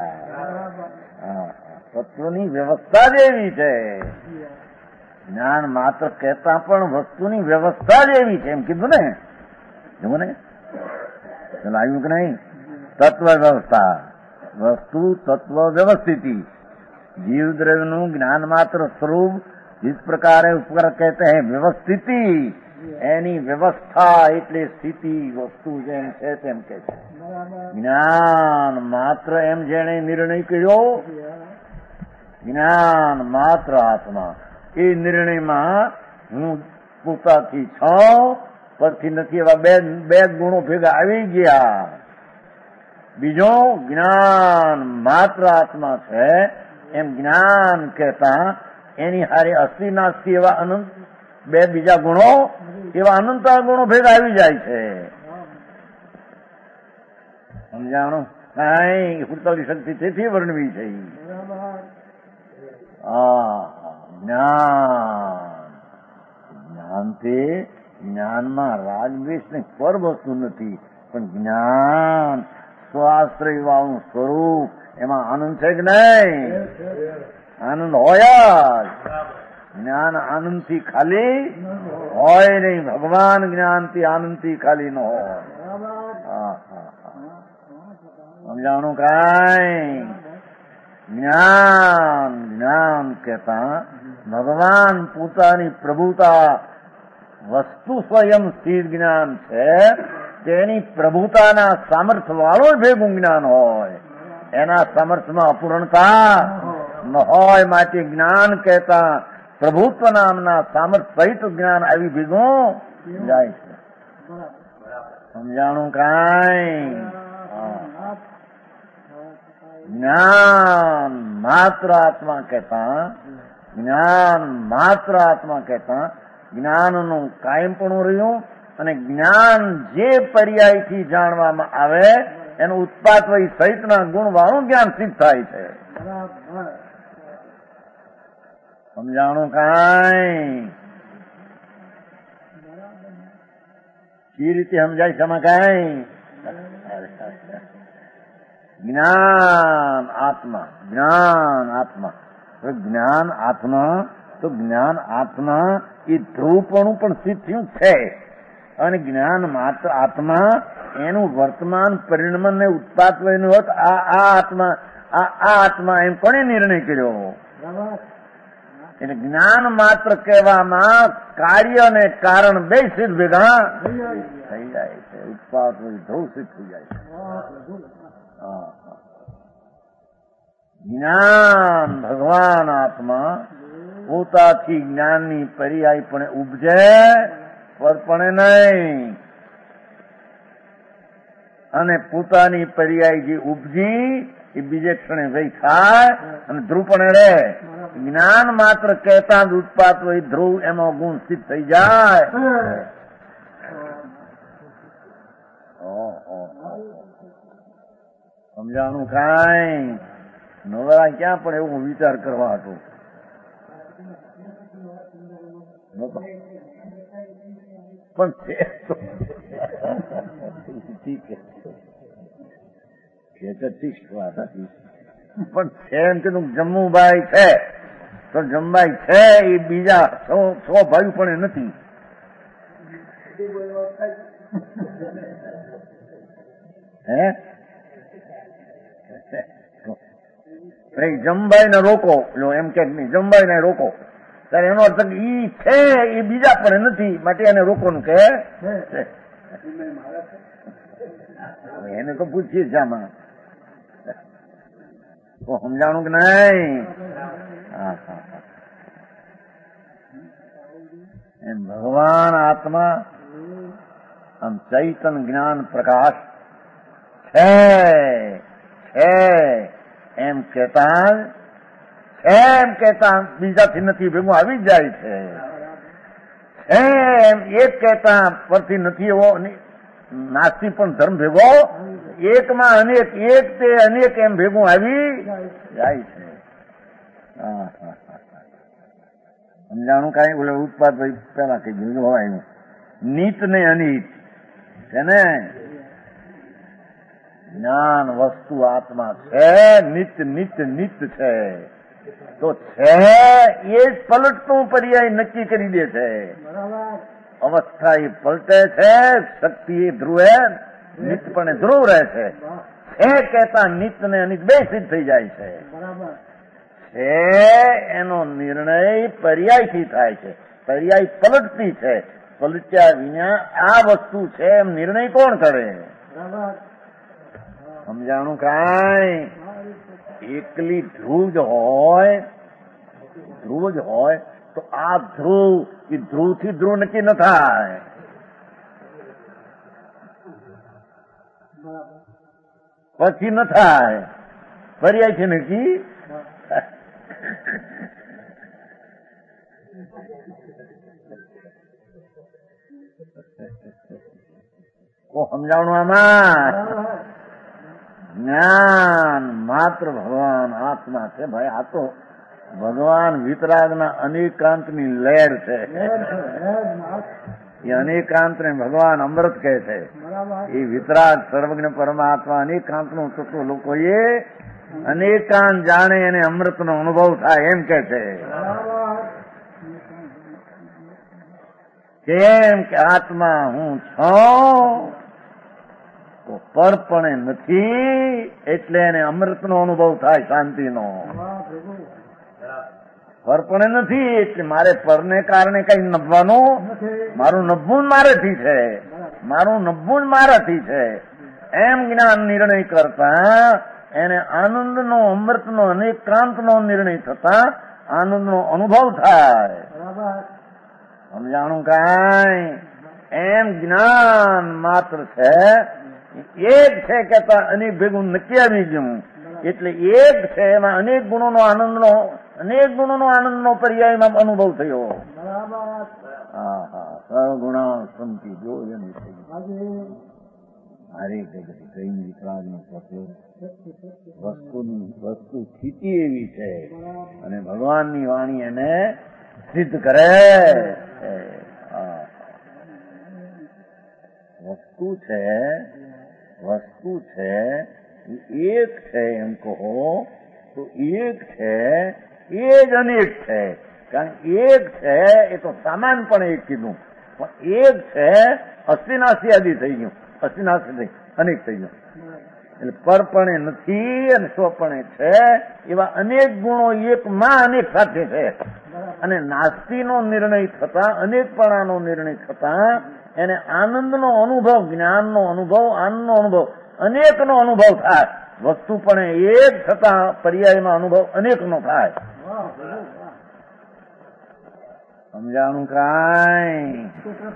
S2: તત્વની વ્યવસ્થા જ એવી છે. જ્ઞાન માત્ર કહેતા પણ વસ્તુની વ્યવસ્થા જ એવી છે. એમ કીધું ને, જુઓ ને, ચાલો આવ્યું કે નહીં? તત્વ વ્યવસ્થા, વસ્તુ તત્વ વ્યवस्थिति, जीव द्रव्य નું જ્ઞાન માત્ર સ્વરૂપ जिस प्रकार ઉપર કહેતે હૈ વ્યવસ્થિતિ, એની વ્યવસ્થા એટલે સ્થિતિ વસ્તુ જેમ છે તેમ કે છે. જ્ઞાન માત્ર એમ જેણે નિર્ણય કર્યો, જ્ઞાન માત્ર આત્મા એ નિર્ણયમાં હું પોતાથી છું પરથી નથી એવા બે ગુણો ભેગા આવી ગયા. બીજો જ્ઞાન માત્ર આત્મા છે એમ જ્ઞાન કહેતા એની હારે અસ્થિ નાસ્તિ એવા અનંત બે બીજા ગુણો એવા અનંતા ગુણો ભેગા આવી જાય છે. સમજાણું? કાંઈ હુડતાલી શક્તિ તેથી વર્ણવી છે. જ્ઞાન તે જ્ઞાનમાં રાગદ્વેષ ને પર વસ્તુ નથી, પણ જ્ઞાન સ્વાશ્રય વાળું સ્વરૂપ એમાં આનંદ છે કે નહીં? આનંદ હોય જ. જ્ઞાન આનંદથી ખાલી હોય નહીં. ભગવાન જ્ઞાનથી આનંદથી ખાલી ન હોય. સમજાણું? કાંઈ જ્ઞાન કહેતા ભગવાન પોતાની પ્રભુતા વસ્તુ સ્વયં સ્થિર જ્ઞાન છે, તેની પ્રભુતાના સામર્થ્ય વાળું ભેગું જ્ઞાન હોય. એના સામર્થ્યમાં અપૂર્ણતા ન હોય, માટે જ્ઞાન કહેતા પ્રભુત્વ નામના સામર્થ્ય સહિત જ્ઞાન આવી ભેગું જાય છે. સમજાણું? કાંઈ જ્ઞાન માત્ર આત્મા કહેતા, જ્ઞાન માત્ર આત્મા કહેતા જ્ઞાનનું કાયમપણું રહ્યું અને જ્ઞાન જે પર્યાયથી જાણવામાં આવે એનું ઉત્પાદ વય સહિતના ગુણવાળું જ્ઞાન સિદ્ધ થાય છે. સમજાણું કાંઈ? કઈ રીતે સમજાય છે? કાંઈ જ્ઞાન આત્મા, જ્ઞાન આત્મા, જ્ઞાન આત્મા, તો જ્ઞાન આત્મા એ ધ્રુવપણું પણ સિદ્ધ થયું છે અને જ્ઞાન માત્ર આત્મા એનું વર્તમાન પરિણામ ને ઉત્પાદ વયનું હોત આ આત્મા એમ કોને નિર્ણય કર્યો? એટલે જ્ઞાન માત્ર કહેવામાં કાર્ય અને કારણ બે સિદ્ધ ભેગા થઈ જાય છે. ઉત્પાદ ધ્રુવ સિદ્ધ થઈ જાય છે. જ્ઞાન ભગવાન આત્મા પોતાથી જ્ઞાનની પર્યાય પણ ઉપજે પણ નહીં, અને પોતાની પર્યાય જે ઉપજી એ બીજે ક્ષણે વહી થાય અને ધ્રુવ પણ રહે. જ્ઞાન માત્ર કહેતા જ ઉત્પાદ હોય ધ્રુવ એમાં ગુણ સિદ્ધ થઈ જાય. સમજાણું કાંઈ? નવરા ક્યાં પણ એવું વિચાર કરવા હતો. પણ પણ છે એમ કીધું જમ્મુભાઈ છે તો જમભાઈ છે એ બીજા 100 ભાઈ પણ નથી. હે જમભાઈ ને રોકો એમ કે નહીં, જમભાઈ ને રોકો ત્યારે એનો અર્થ ઈ છે એ બીજા પણ નથી માટે એને રોકવાનું કે એને તો પૂછીએ છે આમાં તો સમજાણું કે નહીં? એમ ભગવાન આત્મા આમ ચૈતન જ્ઞાન પ્રકાશ છે એમ કહેતા બીજાથી નથી ભેગું આવી જ જાય છે. એમ એક કહેતા પરથી નથી એવો નાસ્તી પણ ધર્મ ભેગો એકમાં અનેક, એક તે અનેક એમ ભેગું આવી જાય છે. સમજાણું કાંઈ? બોલે ઉત્પાદ ભાઈ પેલા કઈ દીધું હોય નીત ને અનિત છે ને. જ્ઞાન વસ્તુ આત્મા છે, નિત્ય નિત્ય નિત્ય છે તો છે એ જ પલટતું પર્યાય નક્કી કરી દે છે. અવસ્થા એ પલટે છે, શક્તિ એ ધ્રુવે નિત્યપણે ધ્રુવ રહે છે. એ કહેતા નિત્ય ને અનિત બે સિદ્ધ થઈ જાય છે. એનો નિર્ણય પર્યાયથી થાય છે. પર્યાય પલટતી છે. પલટ્યા વિના આ વસ્તુ છે એમ નિર્ણય કોણ કરે? સમજાણું કાંઈ? એકલી ધ્રુવ જ હોય તો આ ધ્રુવ એ ધ્રુવથી ધ્રુવ નક્કી ન થાય. પછી ન થાય, પર્યાયથી નક્કી. સમજાવવાનું આમાં જ્ઞાન માત્ર ભગવાન આત્મા છે. ભાઈ આ તો ભગવાન વિતરાગના અનેકાંતની લહેર છે. એ અનેકાંતને ભગવાન અમૃત કહે છે. એ વિતરાગ સર્વજ્ઞ પરમાત્મા અનેકાંતનું તત્વ લોકોએ અનેકાંત જાણે એને અમૃતનો અનુભવ થાય એમ કે છે. કેમ કે આત્મા હું છું તો પરપણે નથી એટલે એને અમૃતનો અનુભવ થાય, શાંતિનો. પરપણે નથી એટલે મારે પરને કારણે કઈ નભવાનું, મારું નભવું મારાથી છે, મારું નભવું મારાથી છે એમ જ્ઞાન નિર્ણય કરતા એને આનંદનો અમૃતનો અનેકાંતનો નિર્ણય થતા આનંદનો અનુભવ થાય. સમજાણું કાંઈ? એમ જ્ઞાન માત્ર છે એક છે કેતા અનેક ભેગું નક્કી આવી ગયું એટલે એક છે એમાં અનેક ગુણોનો આનંદનો પર્યાયમાં અનુભવ થયો. હા હા, સગુણા સંતિ જો એની હરે જગત કઈ વિતરાગની સાથે વસ્તુ સ્થિતિ એવી છે અને ભગવાનની વાણી એને સિદ્ધ કરે. વસ્તુ છે એક છે એમ કહો તો એક છે એ જ અનેક છે. કારણ એક છે એ તો સામાન પણ એક કીધું, પણ એક છે અસ્થિનાશી આદિ થઈ ગયું, અસ્થિનાશી થઈ અનેક થઈ ગયું. એટલે પરપણે નથી અને સ્વપણે છે એવા અનેક ગુણો એકમાં અનેક સાથે છે. અને નાસ્તિનો નિર્ણય થતા, અનેકપણાનો નિર્ણય થતા એને આનંદનો અનુભવ, જ્ઞાનનો અનુભવ, આનંદનો અનુભવ, અનેકનો અનુભવ થાય. વસ્તુ પણ એક થતા પર્યાયમાં અનુભવ અનેકનો થાય. સમજાણું કાંઈ?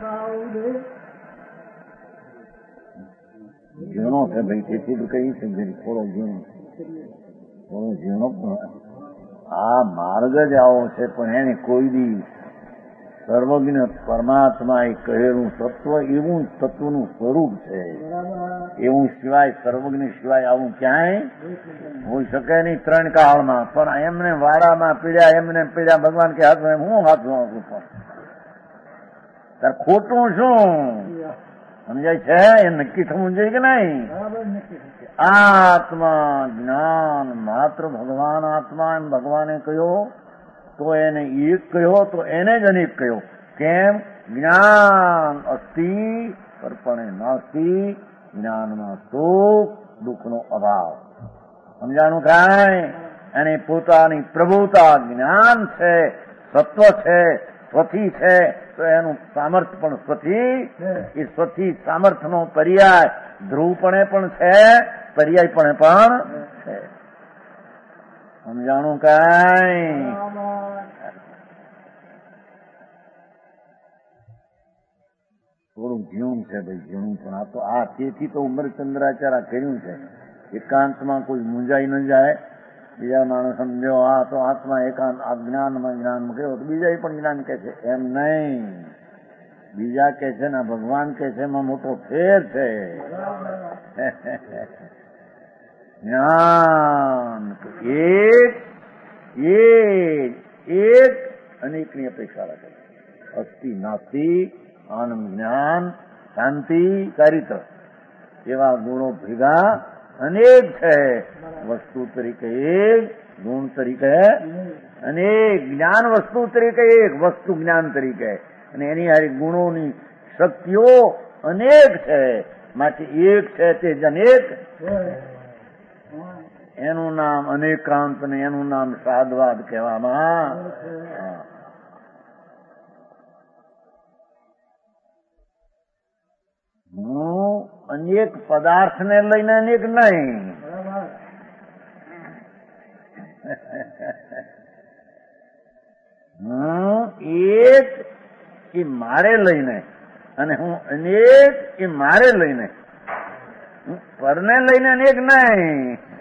S2: ઝીણો છે ભાઈ, તેથી તો કહી છે થોડો ઝીણો પણ આ માર્ગ જ આવો છે. પણ એને કોઈ દી સર્વજ્ઞ પરમાત્મા એ કહેલું તત્વ એવું તત્વનું સ્વરૂપ છે. એવું સિવાય સર્વજ્ઞ સિવાય આવું ક્યાંય હોઈ શકે નહીં ત્રણ કાળમાં. પણ એમને વાડામાં પીડ્યા, એમને પીડ્યા, ભગવાન કે હાથમાં હું હાથમાં આપું પણ તાર ખોટું શું સમજાય છે? એ નક્કી થવું જોઈએ કે નહીં? આત્મા જ્ઞાન માત્ર ભગવાન આત્મા એમ ભગવાને કહ્યો તો એને એક કહ્યો તો એને જ અનેક કહ્યો. કેમ? જ્ઞાન અસ્તિ પરપણે નાસ્તિ, જ્ઞાનમાં સુખ દુઃખનો અભાવ. સમજાણું થાય? એને પોતાની પ્રભુતા જ્ઞાન છે, સત્વ છે, સ્વથી છે તો એનું સામર્થ્ય પણ સ્વથી, એ સ્વથી સામર્થ્યનો પર્યાય ધ્રુવપણે પણ છે, પર્યાયપણે પણ છે. સમજાણું કાંઈ? થોડું ઝીણું છે ભાઈ, ઝીણું પણ આ તો તેથી તો ઉમરચંદ્રાચાર્ય કર્યું છે. એકાંતમાં કોઈ મૂંઝાઈ ન જાય. બીજા માણસ સમજો આ તો આત્મા એકાંત આ જ્ઞાનમાં કહ્યું તો બીજા પણ જ્ઞાન કે છે એમ નહીં. બીજા કે છે ને ભગવાન કે છે એમાં મોટો ફેર છે. જ્ઞાન એક અનેકની અપેક્ષા રાખે. અસ્થિ નાસ્તિ, આનંદ જ્ઞાન શાંતિ ચારિત્ર એવા ગુણો ભેગા અનેક છે. વસ્તુ તરીકે એક, ગુણ તરીકે અનેક, જ્ઞાન વસ્તુ તરીકે એક, વસ્તુ જ્ઞાન તરીકે, અને એની હારી ગુણોની શક્તિઓ અનેક છે. માટે એક છે તે જ અનેક. એનું નામ અનેકાંત ને એનું નામ સાદવાદ કહેવામાં. હું અનેક પદાર્થને લઈને અનેક નહીં. હું એક એ મારે લઈને અને હું અનેક એ મારે લઈને, હું પરને લઈને અનેક નહીં.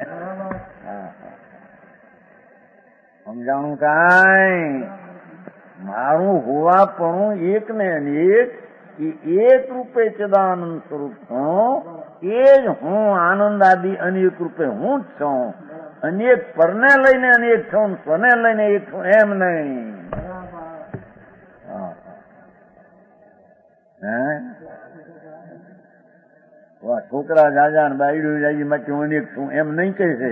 S2: સમજાણું કાંઈ? મારું હોવાપણું એક ને અનેક એ એક રૂપે ચદાનંદ સ્વરૂપ છું. એ જ હું આનંદ આદિ અનેક રૂપે હું જ છું. અનેક પરને લઈને અનેક છું, સ્વને લઈને એક છું એમ નહીં. છોકરા જાજા ને બાયડું જાજી માટે હું અનેક છું એમ નહીં કહે છે.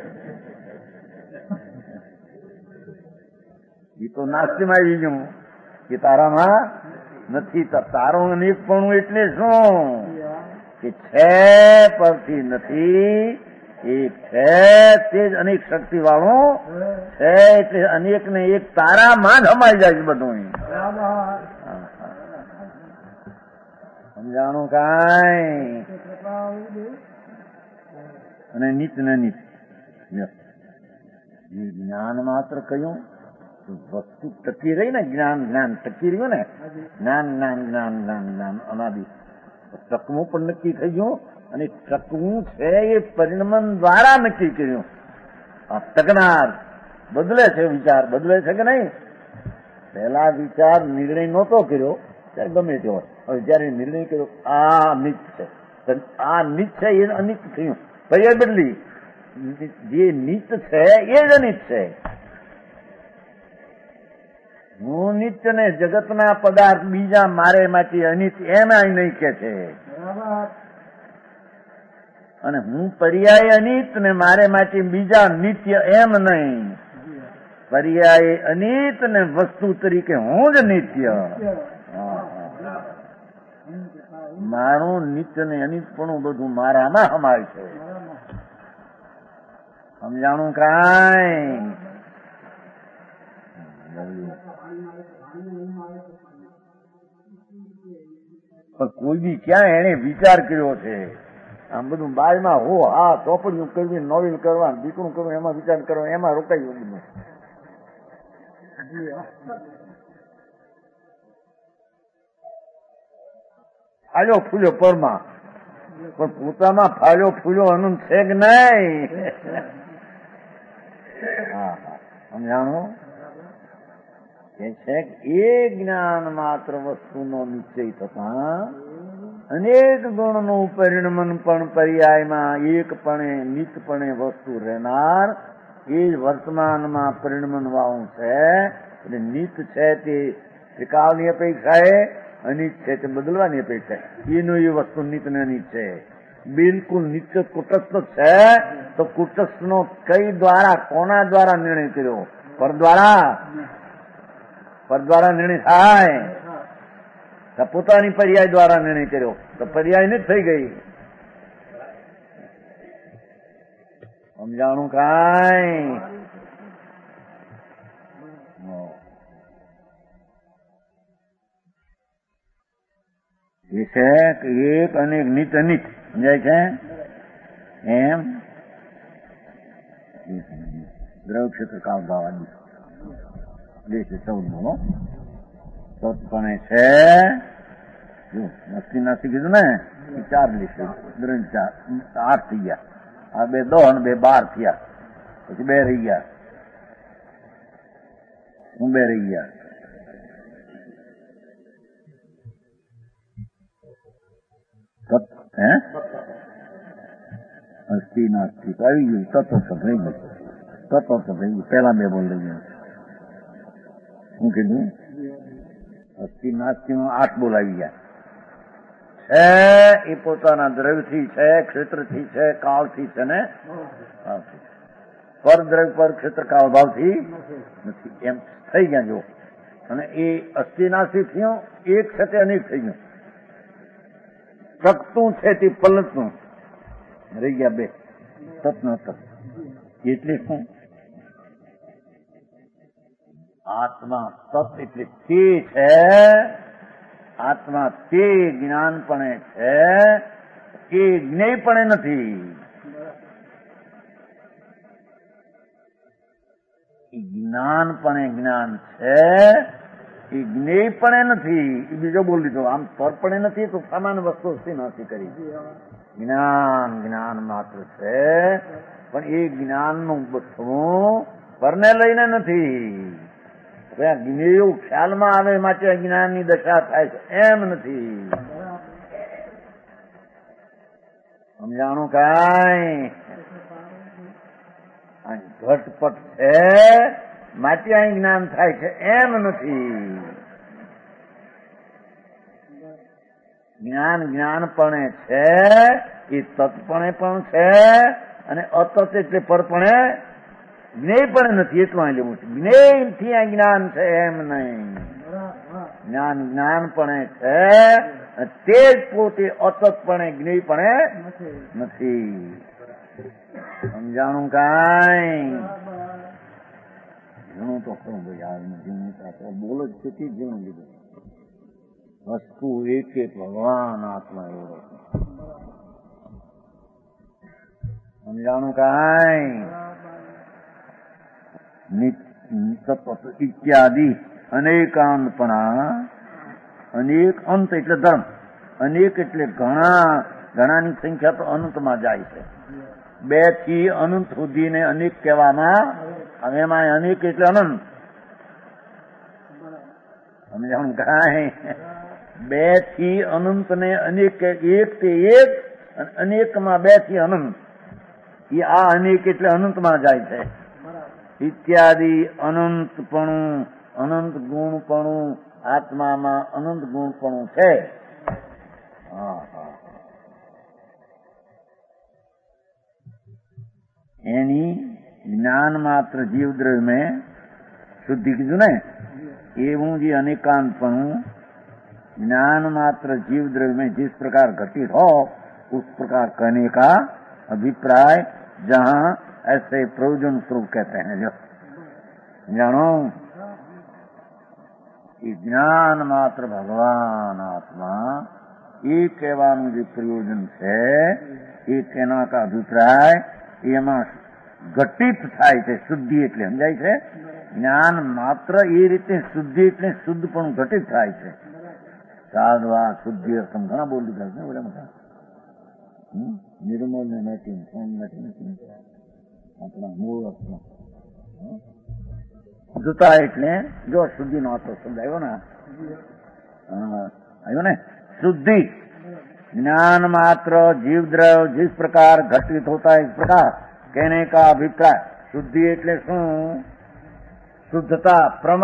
S2: એ તો નાસ્તીમાં આવી ગયું કે તારામાં નથી. તારું અનેકપણું એટલે શું કે છે પરથી નથી, એક છે તે જ અનેક શક્તિ વાળું છે. એટલે અનેક ને એક તારામાં જ હમાઈ જાય છે બધું. સમજાણું કાંઈ? અને નિત ને નિત જ્ઞાન માત્ર કહ્યું વસ્તુ ટકી રહી ને, જ્ઞાન ટકી રહ્યું ને, જ્ઞાન અનાદિ ટકવું પણ નક્કી થઈ ગયું. અને ટકવું છે એ પરિણમન દ્વારા નક્કી કર્યું. ટકનાર બદલે છે, વિચાર બદલે છે કે નહીં? પહેલા વિચાર નિર્ણય નહોતો કર્યો ત્યારે ગમે તે હોય, હવે જયારે નિર્ણય કર્યો આ અનિત છે, આ નિત છે એ અનિત થયું, પછી બદલી જે નિત છે એ જ અનિત છે. હું નિત્ય ને જગતના પદાર્થ બીજા મારે માંથી અનિત એમાં નહીં કે છે, અને હું પર્યાય અનિત ને મારે માંથી બીજા નિત્ય એમ નહીં. પર્યાય અનિત ને વસ્તુ તરીકે હું જ નિત્ય. મારું નિત્ય ને અનિતપણું બધું મારામાં સમાય છે. સમજાણું કાંઈ? પણ કોઈ બી ક્યાં એને વિચાર કર્યો છે? આમ બધું બાજમાં હો હા ચોપડીઓ કરવી, નોવેલ કરવા, દીકરું કરવું, એમાં વિચાર કરવો, એમાં રોકાઈ બધું. ફાલ્યો ફૂલ્યો પરમાં, પણ પોતામાં ફાલ્યો ફૂલ્યો અનંત છે કે નહીં? હા હા, સમજાણું? એ છે કે એ જ્ઞાન માત્ર વસ્તુનો નિશ્ચય થતા અનેક ગુણનું પરિણમન પણ પર્યાયમાં એકપણે નિતપણે વસ્તુ રહેનાર એ જ વર્તમાનમાં પરિણમન વાળું છે. એટલે નિત છે તે ત્રિકાળની અપેક્ષાએ, અનિત છે તે બદલવાની અપેક્ષા. એનો એ વસ્તુ નિત ને અનિત છે. બિલકુલ નિત્ય કુટસ્થ છે તો કુટસ્થનો કઈ દ્વારા, કોના દ્વારા નિર્ણય કર્યો? પર દ્વારા નિર્ણય થાય. પોતાની પર્યાય દ્વારા નિર્ણય કર્યો તો પર્યાય ની જ થઈ ગઈ. સમજાણું કાંઈ? એ છે કે એક અનેક નિત અનિત સમજાય છે એમ. દ્રવ ક્ષેત્ર કાળ ભાવ આદિ દેશ 14 સતપણે છે. નક્કી નથી કીધું ને, 4 લીધું, 8 થઈ ગયા. આ 2 10 અને 2 12 થયા, પછી 2 રહી ગયા. હું 2 રહી ગયા. અસ્થિ નાસ્તિ આવી ગયું, તત્વ રહી ગયું, તત્વ રહી ગયું. પેલા 2 બોલ રહી ગયા. શું કીધું? અસ્થિ નાસ્તિ 8 બોલ આવી ગયા. છે એ પોતાના દ્રવ્યથી છે, ક્ષેત્રથી છે, કાળથી છે ને પર દ્રવ્ય પર ક્ષેત્ર કાળ ભાવથી નથી. એમ થઈ ગયા જો. અને એ અસ્થિ નાસ્તિ થયું, એક છે તે અનેક થઈ ગયું. શકતું છે તે પલટનું રહી ગયા 2 તત્વ. એટલે શું? આત્મા તત્વ એટલે તે છે. આત્મા તે જ્ઞાનપણે છે, એ જ્ઞેયપણે નથી. એ જ્ઞાનપણે જ્ઞાન છે, એ જ્ઞેયપણે નથી. એ બીજો બોલ દીધો. આમ પરપણે નથી તો સામાન્ય વસ્તુ નથી કરી. જ્ઞાન માત્ર છે, પણ એ જ્ઞાનનું બથવું પરને લઈને નથી. જ્ઞેય ખ્યાલમાં આવે માટે અજ્ઞાનની દશા થાય છે એમ નથી. સમજાણું કાંઈ? ઘટપટ છે માટે અહીં જ્ઞાન થાય છે એમ નથી. જ્ઞાનપણે છે, એ તત્પણે પણ છે, અને અતત એટલે પરપણે જ્ઞેયપણે નથી. એટલું અહીં લેવું છે. જ્ઞેયથી આ જ્ઞાન છે એમ નહીં. જ્ઞાનપણે છે, તે જ પોતે અતતપણે જ્ઞેયપણે નથી. સમજાણું કાંઈ? ઘણું તો ખરું ભાઈ. આ બોલો જ તેથી ઘણું લીધું. વસ્તુ એક ભગવાન આત્મા એવો. સમજાણું કાંઈ? ઇત્યાદિ અનેકાંતપણા. અનેક અંત એટલે ધર્મ, અનેક એટલે ઘણા, ઘણાની સંખ્યા તો અનંતમાં જાય છે. બે થી અનંત સુધીને અનેક કહેવામાં હવે એમાં અનેક એટલે અનંત સમજાણું કાંઈ બે થી અનંત ને અનેક એક તે એક અનેકમાં બે થી અનંત એ આ અનેક એટલે અનંતમાં જાય છે ઇત્યાદિ અનંતપણું અનંત ગુણપણું આત્મામાં અનંત ગુણપણું છે એની જ્ઞાન માત્ર જીવદ્રવ્ય में શુદ્ધિ કીધું ને એવું જે अनेकांतपणु ज्ञान मात्र जीव द्रव्य में जिस प्रकार घटित हो उस प्रकार कहने का अभिप्राय जहां ऐसे प्रयोजन स्वरूप कहते हैं जो जानो कि ज्ञान मात्र भगवान आत्मा ये કહેવાનું જે પ્રયોજન છે એ તેના કા અભિપ્રાય એમાં ઘટિત થાય છે શુદ્ધિ એટલે સમજાય છે જ્ઞાન માત્ર એ રીતે શુદ્ધિ એટલે શુદ્ધ પણ ઘટિત થાય છે સાધવા શુદ્ધિ અર્થમ ઘણા બોલ દીધા છે ને બધા મોટા નિર્મળ ને નથી આપણા મૂળ અર્થમાં શુદ્ધતા એટલે જો શુદ્ધિ નો અર્થ શબ્દ આવ્યો ને આવ્યો ને शुद्धि ज्ञान मात्र जीव द्रव्य जिस प्रकार घटित होता है इस प्रकार कहने का अभिप्राय शुद्धि એટલે શું શુદ્ધતા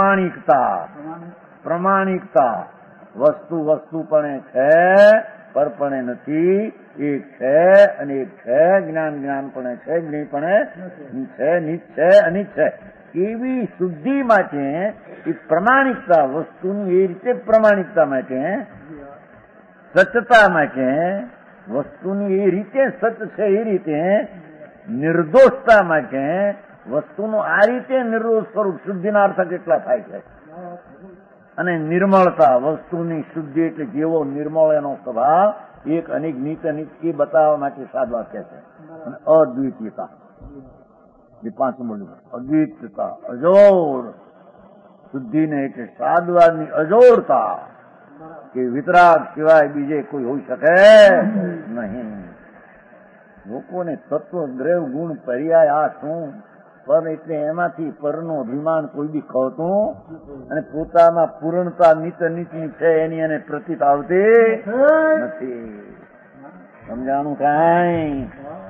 S2: પ્રમાણિકતા વસ્તુ વસ્તુપણે છે પરપણે નથી એક છે અનેક છે જ્ઞાનપણે છે જ્ઞેયપણે છે નિત છે અનિત છે એવી શુદ્ધિ માટે એ પ્રમાણિકતા વસ્તુની એ રીતે પ્રમાણિકતા માટે સચતા માટે વસ્તુની એ રીતે સચ છે એ રીતે નિર્દોષતા માટે વસ્તુનું આ રીતે નિર્દોષ સ્વરૂપ શુદ્ધિના અર્થ કેટલા થાય છે અને નિર્મળતા વસ્તુની શુદ્ધિ એટલે જેવો નિર્મળ એનો સ્વભાવ એક અનેક નીત અનેક એ બતાવવા માટે સાદ વાક્ય છે અને અદ્વિતીયતા એ પાંચમું બોલ્યું અદ્વિતીયતા અજોડ શુદ્ધિને એટલે સાદવાદની અજોડતા કે વિતરાગ સિવાય બીજે કોઈ હોઈ શકે નહીં લોકોને તત્વ દ્રવ્ય ગુણ પર્યાય આ શું પર એટલે એમાંથી પરનું અભિમાન કોઈ બી ખવતું અને પોતામાં પૂર્ણતા નિત નીચની છે એની એને પ્રતીત આવતી નથી સમજાણું કાંઈ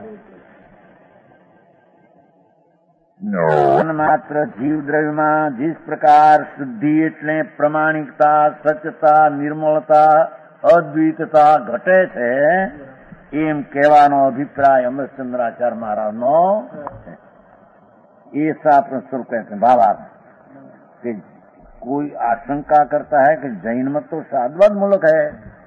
S2: માત્ર જીવ દ્રવ્યમાં जिस प्रकार शुद्धि એટલે પ્રમાણિકતા સચતા નિર્મળતા અદ્વૈતતા ઘટે છે એમ કહેવાનો અભિપ્રાય અમરચંદ્રાચાર્ય મહારાજનો ये शास्त्र स्वरूप कहते हैं भावार्थ कि कोई आशंका करता है कि जैन मत तो साधवाद मूलक है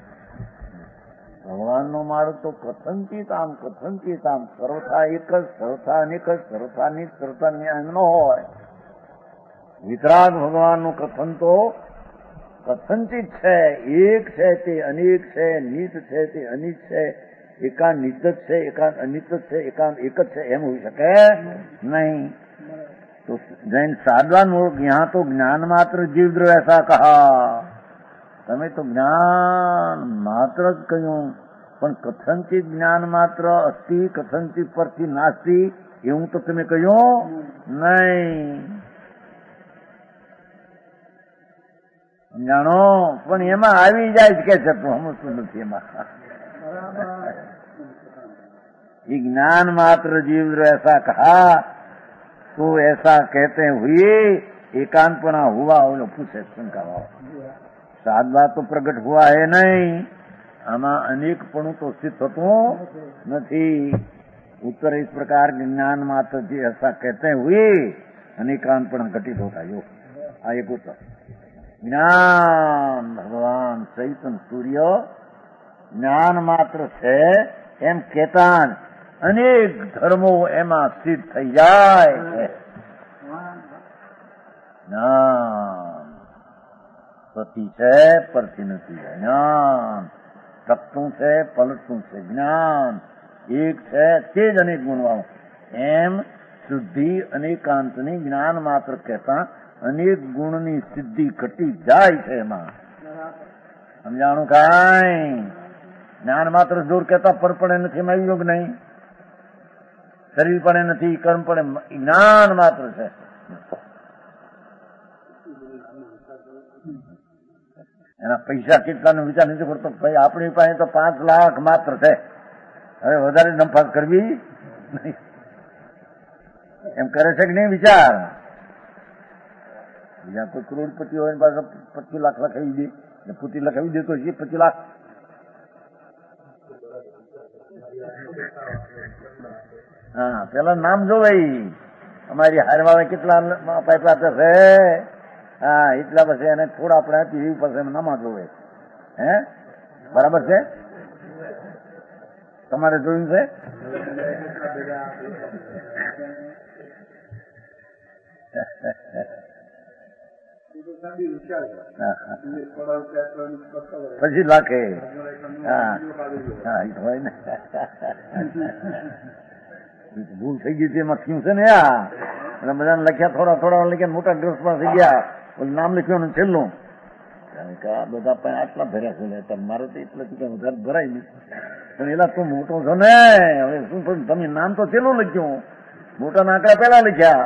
S2: भगवान नो मार्ग तो कथनचित आम सर्वथा एक सर्वथा अनेक सर्वथा नित सर्वथा न्याय नो હોય વિતરાગ ભગવાનનું કથન તો કથનચિત છે એક છે તે અનેક છે નિત છે તે અનિત છે એકાંત નિત જ છે એકાંત અનિત જ છે એકાંત એક જ છે એમ હોઈ શકે નહીં तो जैन साधवान मूर्ख यहाँ तो ज्ञान मात्र जीव द्रव्य ऐसा कहा તમે તો જ્ઞાન માત્ર જ કહ્યું પણ કથનચિત જ્ઞાન માત્ર અસ્તિ કથનચિત પરથી નાસ્તિ એવું તો તમે કહ્યું નહીં જાણો પણ એમાં આવી જાય કે છે તું સમજતું નથી એમાં ये ज्ञान मात्र जीव ऐसा कहा तो ऐसा कहते हुए एकांतपना हुआ वो पूछे शंका भाव साधवा तो प्रकट हुआ है नहीं आमा अनेकपणु तो सिद्ध होતું નથી उत्तर इस प्रकार ज्ञान मात्र जी ऐसा कहते हुए अनेकांतपणा घटित होता है आ एक उत्तर ज्ञान भगवान चैतन्य सूर्य ज्ञान मात्र છે એમ કહેતા અનેક ધર્મો એમાં સિદ્ધ થઈ જાય છે જ્ઞાન પ્રતિ છે પરથી નથી જ્ઞાન ટકતું છે પલટતું છે જ્ઞાન એક છે તે જ અનેક ગુણવાળું એમ શુદ્ધિ અનેકાંતની જ્ઞાન માત્ર કહેતા અનેક ગુણની સિદ્ધિ ઘટી જાય છે એમાં સમજાણું કાંઈ જ્ઞાન માત્ર જોર કહેતા પરપડે નથી એમાં યોગ નહીં શરીર પણ નથી, કર્મ પણ જ્ઞાન માત્ર છે. એના પૈસા કેટલાનો વિચાર નથી કરતો. ભાઈ આપણી પાસે તો 5 લાખ માત્ર છે, હવે વધારે નફા કરવી નહીં, એમ કરે છે કે નહીં વિચાર? બીજા કોઈ કરોડપતિ હોય પાસે 25 લાખ લખાવી દે, પુતી લખાવી દેતો છે 25 લાખ. હા, પેલા નામ જો ભાઈ, અમારી હારવાળા કેટલા પૈસા છે, હા એટલા પછી એને થોડા આપણે આપી એવી પાસે નામાં જોવે. હે બરાબર છે? તમારે જોયું છે? પછી લાખે. હા હા, એ હોય ને, ભૂલ થઈ ગઈ હતી એમાં થયું છે ને. એટલે બધાને લખ્યા, થોડા થોડા લખ્યા, મોટા ગ્રંથમાં થઈ ગયા. નામ લખ્યું છેલ્લું, કારણ કે આ બધા પણ આટલા ભર્યા છે, મારે તો એટલે વધારે ભરાય નહીં. પણ એલા તું મોટો છો ને, હવે શું તમે નામ તો છેલ્લું લખ્યું, મોટા આંકડા પેલા લખ્યા.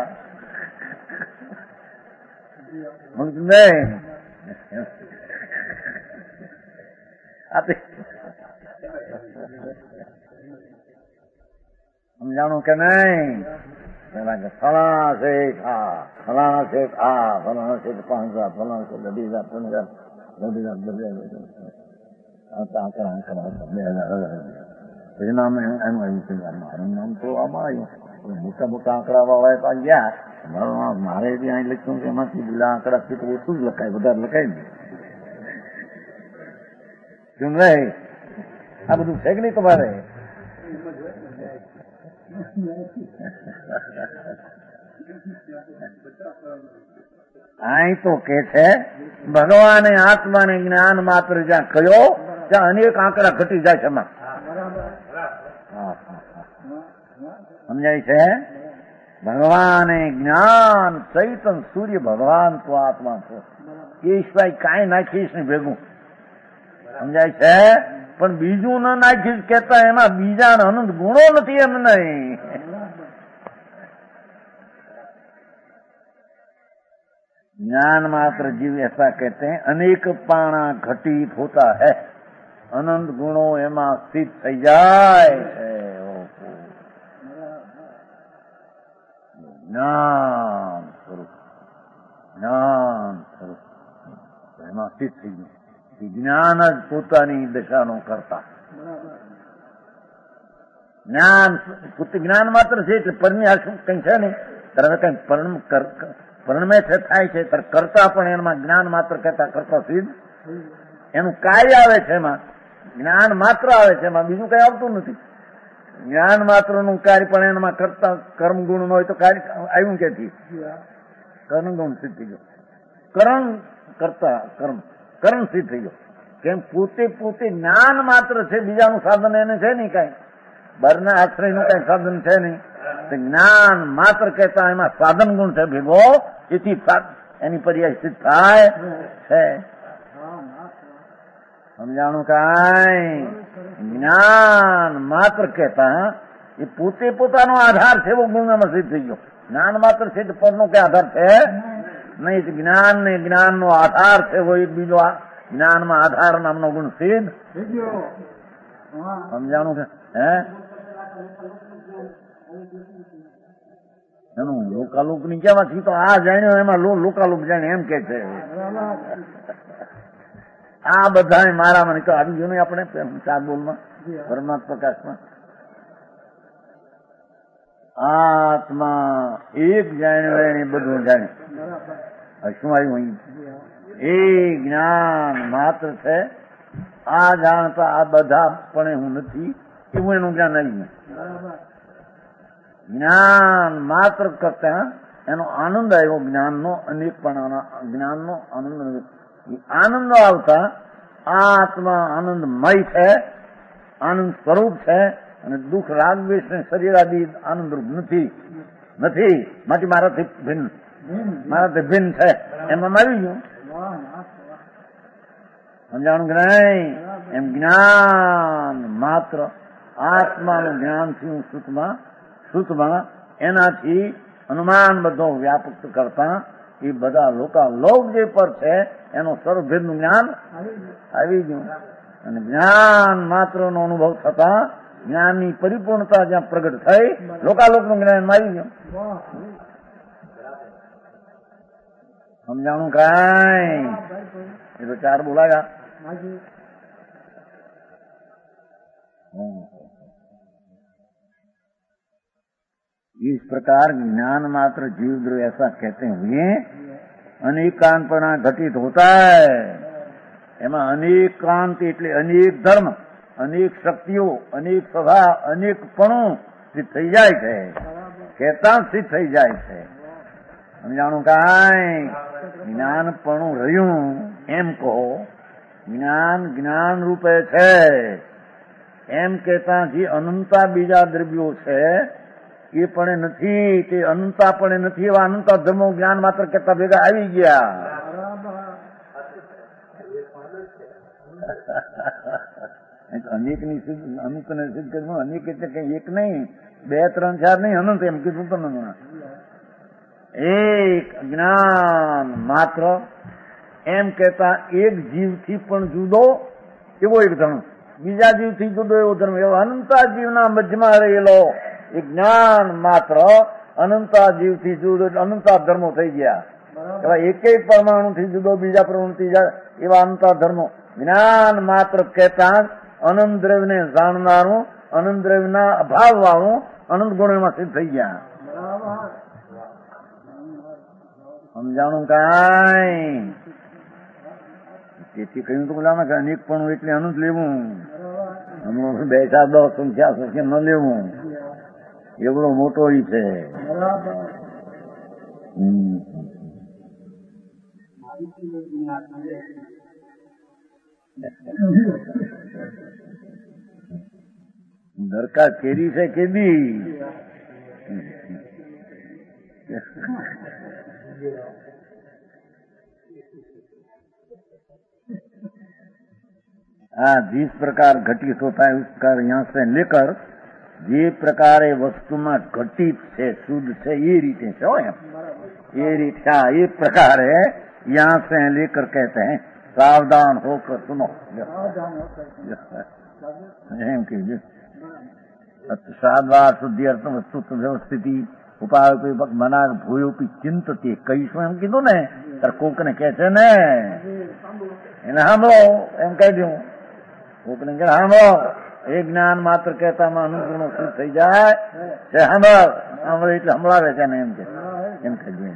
S2: સમજાણું કે નહીં? પેલા કે ફલાણા શેઠ આ, ફલાણા શેઠ આ, ફલાણા શેઠ 5,000, ફલાણા શેઠ 2,000, 3,000, 2,000. નામ એનું આવ્યું છે. મારું નામ તો આમાં આવ્યું. મોટા મોટા આંકડા વાળા તો ગયા. મારે ત્યાં લખ્યું કે એમાંથી બીજા આંકડા થી તો ઓછું જ લખાય, વધારે લખાય નહીં. શું ભાઈ, આ બધું છે કે નહીં તમારે? અહીં તો કે છે ભગવાને આત્માને જ્ઞાન માત્ર જ્યાં કયો ત્યાં અનેક આંકડા ઘટી જાય છે. એમાં સમજાય છે? ભગવાને જ્ઞાન ચૈતન સૂર્ય ભગવાન તો આત્મા છે, એ સિવાય કાંઈ નાખીશ ને ભેગું. સમજાય છે? પણ બીજું ન નાખીશ કેતા એમાં બીજા અનંત ગુણો નથી એમ નહીં. ज्ञान मात्र जीव ऐसा कहते हैं, अनेक पाणा घटित होता है, अनंत गुणों एमा स्थित થઈ જાય છે. જ્ઞાન સ્વરૂપ, જ્ઞાન સ્વરૂપ એમાં સ્થિત થઈ ગયું. જ્ઞાન જ પોતાની દશાનો કરતા. જ્ઞાન પોતે જ્ઞાન માત્ર છે એટલે પરની આ કઈ છે નહીં. ત્યારે કઈ પરણમે થાય છે ત્યારે કરતા પણ એમાં જ્ઞાન માત્ર કહેતા કરતા સિદ્ધ એનું કાર્ય આવે છે, એમાં જ્ઞાન માત્ર આવે છે, એમાં બીજું કઈ આવતું નથી. જ્ઞાન માત્ર નું કાર્ય પણ એમાં કરતા કર્મ ગુણ ન હોય તો કાર્ય આવ્યું ક્યાંથી? કર્મ ગુણ સિદ્ધ થઈ ગયો. કર્મ કરતા કર્મ સિદ્ધ થઈ ગયો. કેમ? પોતે જ્ઞાન માત્ર છે, બીજાનું સાધન એને છે નહીં, કઈ બહારના આશ્રયનું કઈ સાધન છે નહીં. જ્ઞાન માત્ર કહેતા એમાં સાધન ગુણ છે ભેગો, એથી એની પર્યાય સિદ્ધ થાય છે. સમજાણું? કાંઈ જ્ઞાન માત્ર કહેતા એ પોતે પોતાનો આધાર છે, એવો ગુણ એમાં સિદ્ધ થઈ ગયો. જ્ઞાન માત્ર છે પરનો કે આધાર છે નહીં. જ્ઞાન ને જ્ઞાન નો આધાર છે, એવો એક બીજો જ્ઞાનમાં આધાર નામનો ગુણ સિદ્ધ. સમજાણું છે? હે એનું લોકાલુપ ની કેવાથી તો આ જાણ્યો એમાં લોકાલુપ જાણે એમ કે છે. આ બધા મારા મને તો આવી ગયું ને આપણે ચાર બોલમાં પરમાત્મા પ્રકાશમાં આત્મા એક જાણ્યો એને બધું જાણે. શું આવ્યું અહીં? એ જ્ઞાન માત્ર છે. આ જાણતા આ બધા પણ હું નથી એવું એનું જ્ઞાન આવ્યું. જ્ઞાન માત્ર કરતા એનો આનંદ આવ્યો. જ્ઞાનનો અનેક પણ જ્ઞાનનો આનંદ આવતા આત્મા આનંદમય છે, આનંદ સ્વરૂપ છે, અને દુઃખ રાગ દ્વેષ ને શરીર આદિ આનંદરૂપ નથી. માટે મારાથી ભિન્ન છે એમાં આવી ગયું. સમજાણું કે નહીં? એમ જ્ઞાન માત્ર આત્માનું જ્ઞાન થયું સુખમાં સૂતમાં એનાથી અનુમાન બધો વ્યાપક કરતા એ બધા લોક જે પર છે એનો સર્વભેદનું જ્ઞાન આવી ગયું. અને જ્ઞાન માત્રનો અનુભવ થતા જ્ઞાનની પરિપૂર્ણતા જ્યાં પ્રગટ થઈ લોકાલોકનું જ્ઞાન આવી ગયું. સમજાણું કાંઈ? એ તો 4 બોલાયા. इस प्रकार ज्ञान मात्र जीव द्रव्य ऐसा कहते हुए अनेकांतपणा घटित होता है. एमा अनेकांत એટલે અનેક ધર્મ, અનેક શક્તિઓ, અનેક સ્વભાવ, અનેકપણું સિદ્ધ થઈ જાય છે. કહેતા સિદ્ધ થઈ જાય છે. સમજાણું કાંઈ? જ્ઞાનપણું રહ્યું એમ કહો. જ્ઞાન રૂપે છે એમ કહેતા જે અનંતા બીજા દ્રવ્યો છે એ પણ નથી, તે અનંતા પણ નથી. એવા અનંતા ધર્મો જ્ઞાન માત્ર કહેતા ભેગા આવી ગયા. અનેકની અનંતને સિદ્ધ કર્યું. અનેક એટલે કઈ એક નહીં, 2, 3, 4 નહીં, અનંત એમ કીધું તમને. એક જ્ઞાન માત્ર એમ કહેતા એક જીવથી પણ જુદો એવો એક ધર્મ, બીજા જીવથી જુદો એવો ધર્મ, એવો અનંતા જીવના મધ્યમાં રહેલો એ જ્ઞાન માત્ર અનંતા જીવથી જુદો અનંતા ધર્મો થઈ ગયા. એવા એક પરમાણુથી જુદો બીજા પરમાણુથી એવા અનંતા ધર્મો જ્ઞાન માત્ર કહેતા અનંત દ્રવ્યને જાણનારું, અનંત દ્રવ્યના અભાવ વાળું અનંત ગુણોમાં સિદ્ધ થઈ ગયા. સમજાણું કાંઈ? તેથી કહ્યું તો બોલાવે કે અનેકપણું એટલે અનંત લેવું. હમણાં 2, 4, 10 સંખ્યા ન લેવું. એવડો મોટો ઈ છે. દરકાર કેરી છે કેદી हाँ, जिस प्रकार घटित होता है उस प्रकार यहाँ से लेकर જે પ્રકારે વસ્તુમાં ઘટિત છે, શુદ્ધ છે, એ રીતે છે. ये રીતે ये प्रकारे यहाँ से लेकर कहते हैं सावधान होकर सुनो. એમ કીધું સાદવાર શુદ્ધિ અર્થ વસ્તુ વ્યવસ્થિતિ ઉપાય મના ભૂયોપી ચિંતતી કહીશું એમ કીધું ને. તાર કોકને કે છે ને એને સાંભળો એમ કહી દઉં. કોકને કે સાંભળો એ જ્ઞાન માત્ર કહેતામાં અનુગુણો શું થઈ જાય છે. સાંભળે એટલે સંભળાવે છે ને એમ કે એમ કહી દઉં.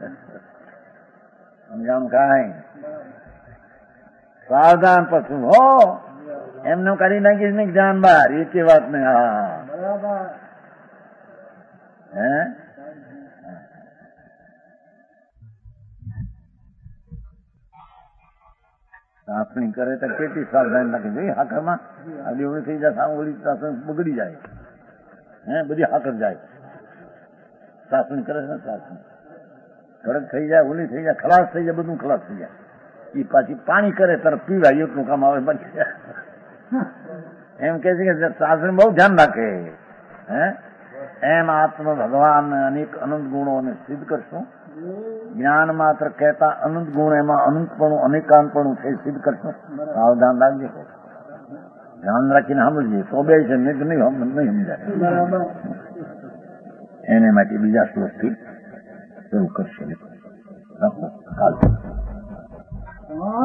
S2: સમજાણું કાંઈ? સાવધાન પછી હો એમને કાઢી નાખીશ ને જ્ઞાન બહાર એ કે વાત ને. હા હે સાસણી કરે તો કેટલી સાવધાની નાખી જોઈએ. હાકરમાં આ દેવડી થઈ જાય, સાંભળી સાસણી બગડી જાય. હે બધી હાકર જાય. સાસણી કરે છે, સાસણી કડક થઈ જાય, ઓલી થઈ જાય, ખલાસ થઈ જાય, બધું ખલાસ થઈ જાય. એ પાછી પાણી કરે તરફ પીવાય એટલું કામ આવે. બચી એમ કે છે કે સાસણી બહુ ધ્યાન રાખે. હે એમ આત્મ ભગવાન અનેક અનંત ગુણોને સિદ્ધ કરશું. જ્ઞાન માત્ર કહેતા અનંત ગુણ એમાં અનંતપણું અનેકાંતપણું છે સિદ્ધ કરશું. સાવધાન રાખજે, ધ્યાન રાખીને સમજજે. તો બે છે નહીં સમજાય. એને માટે બીજા શ્લોકથી શરૂ કરશે. કાલ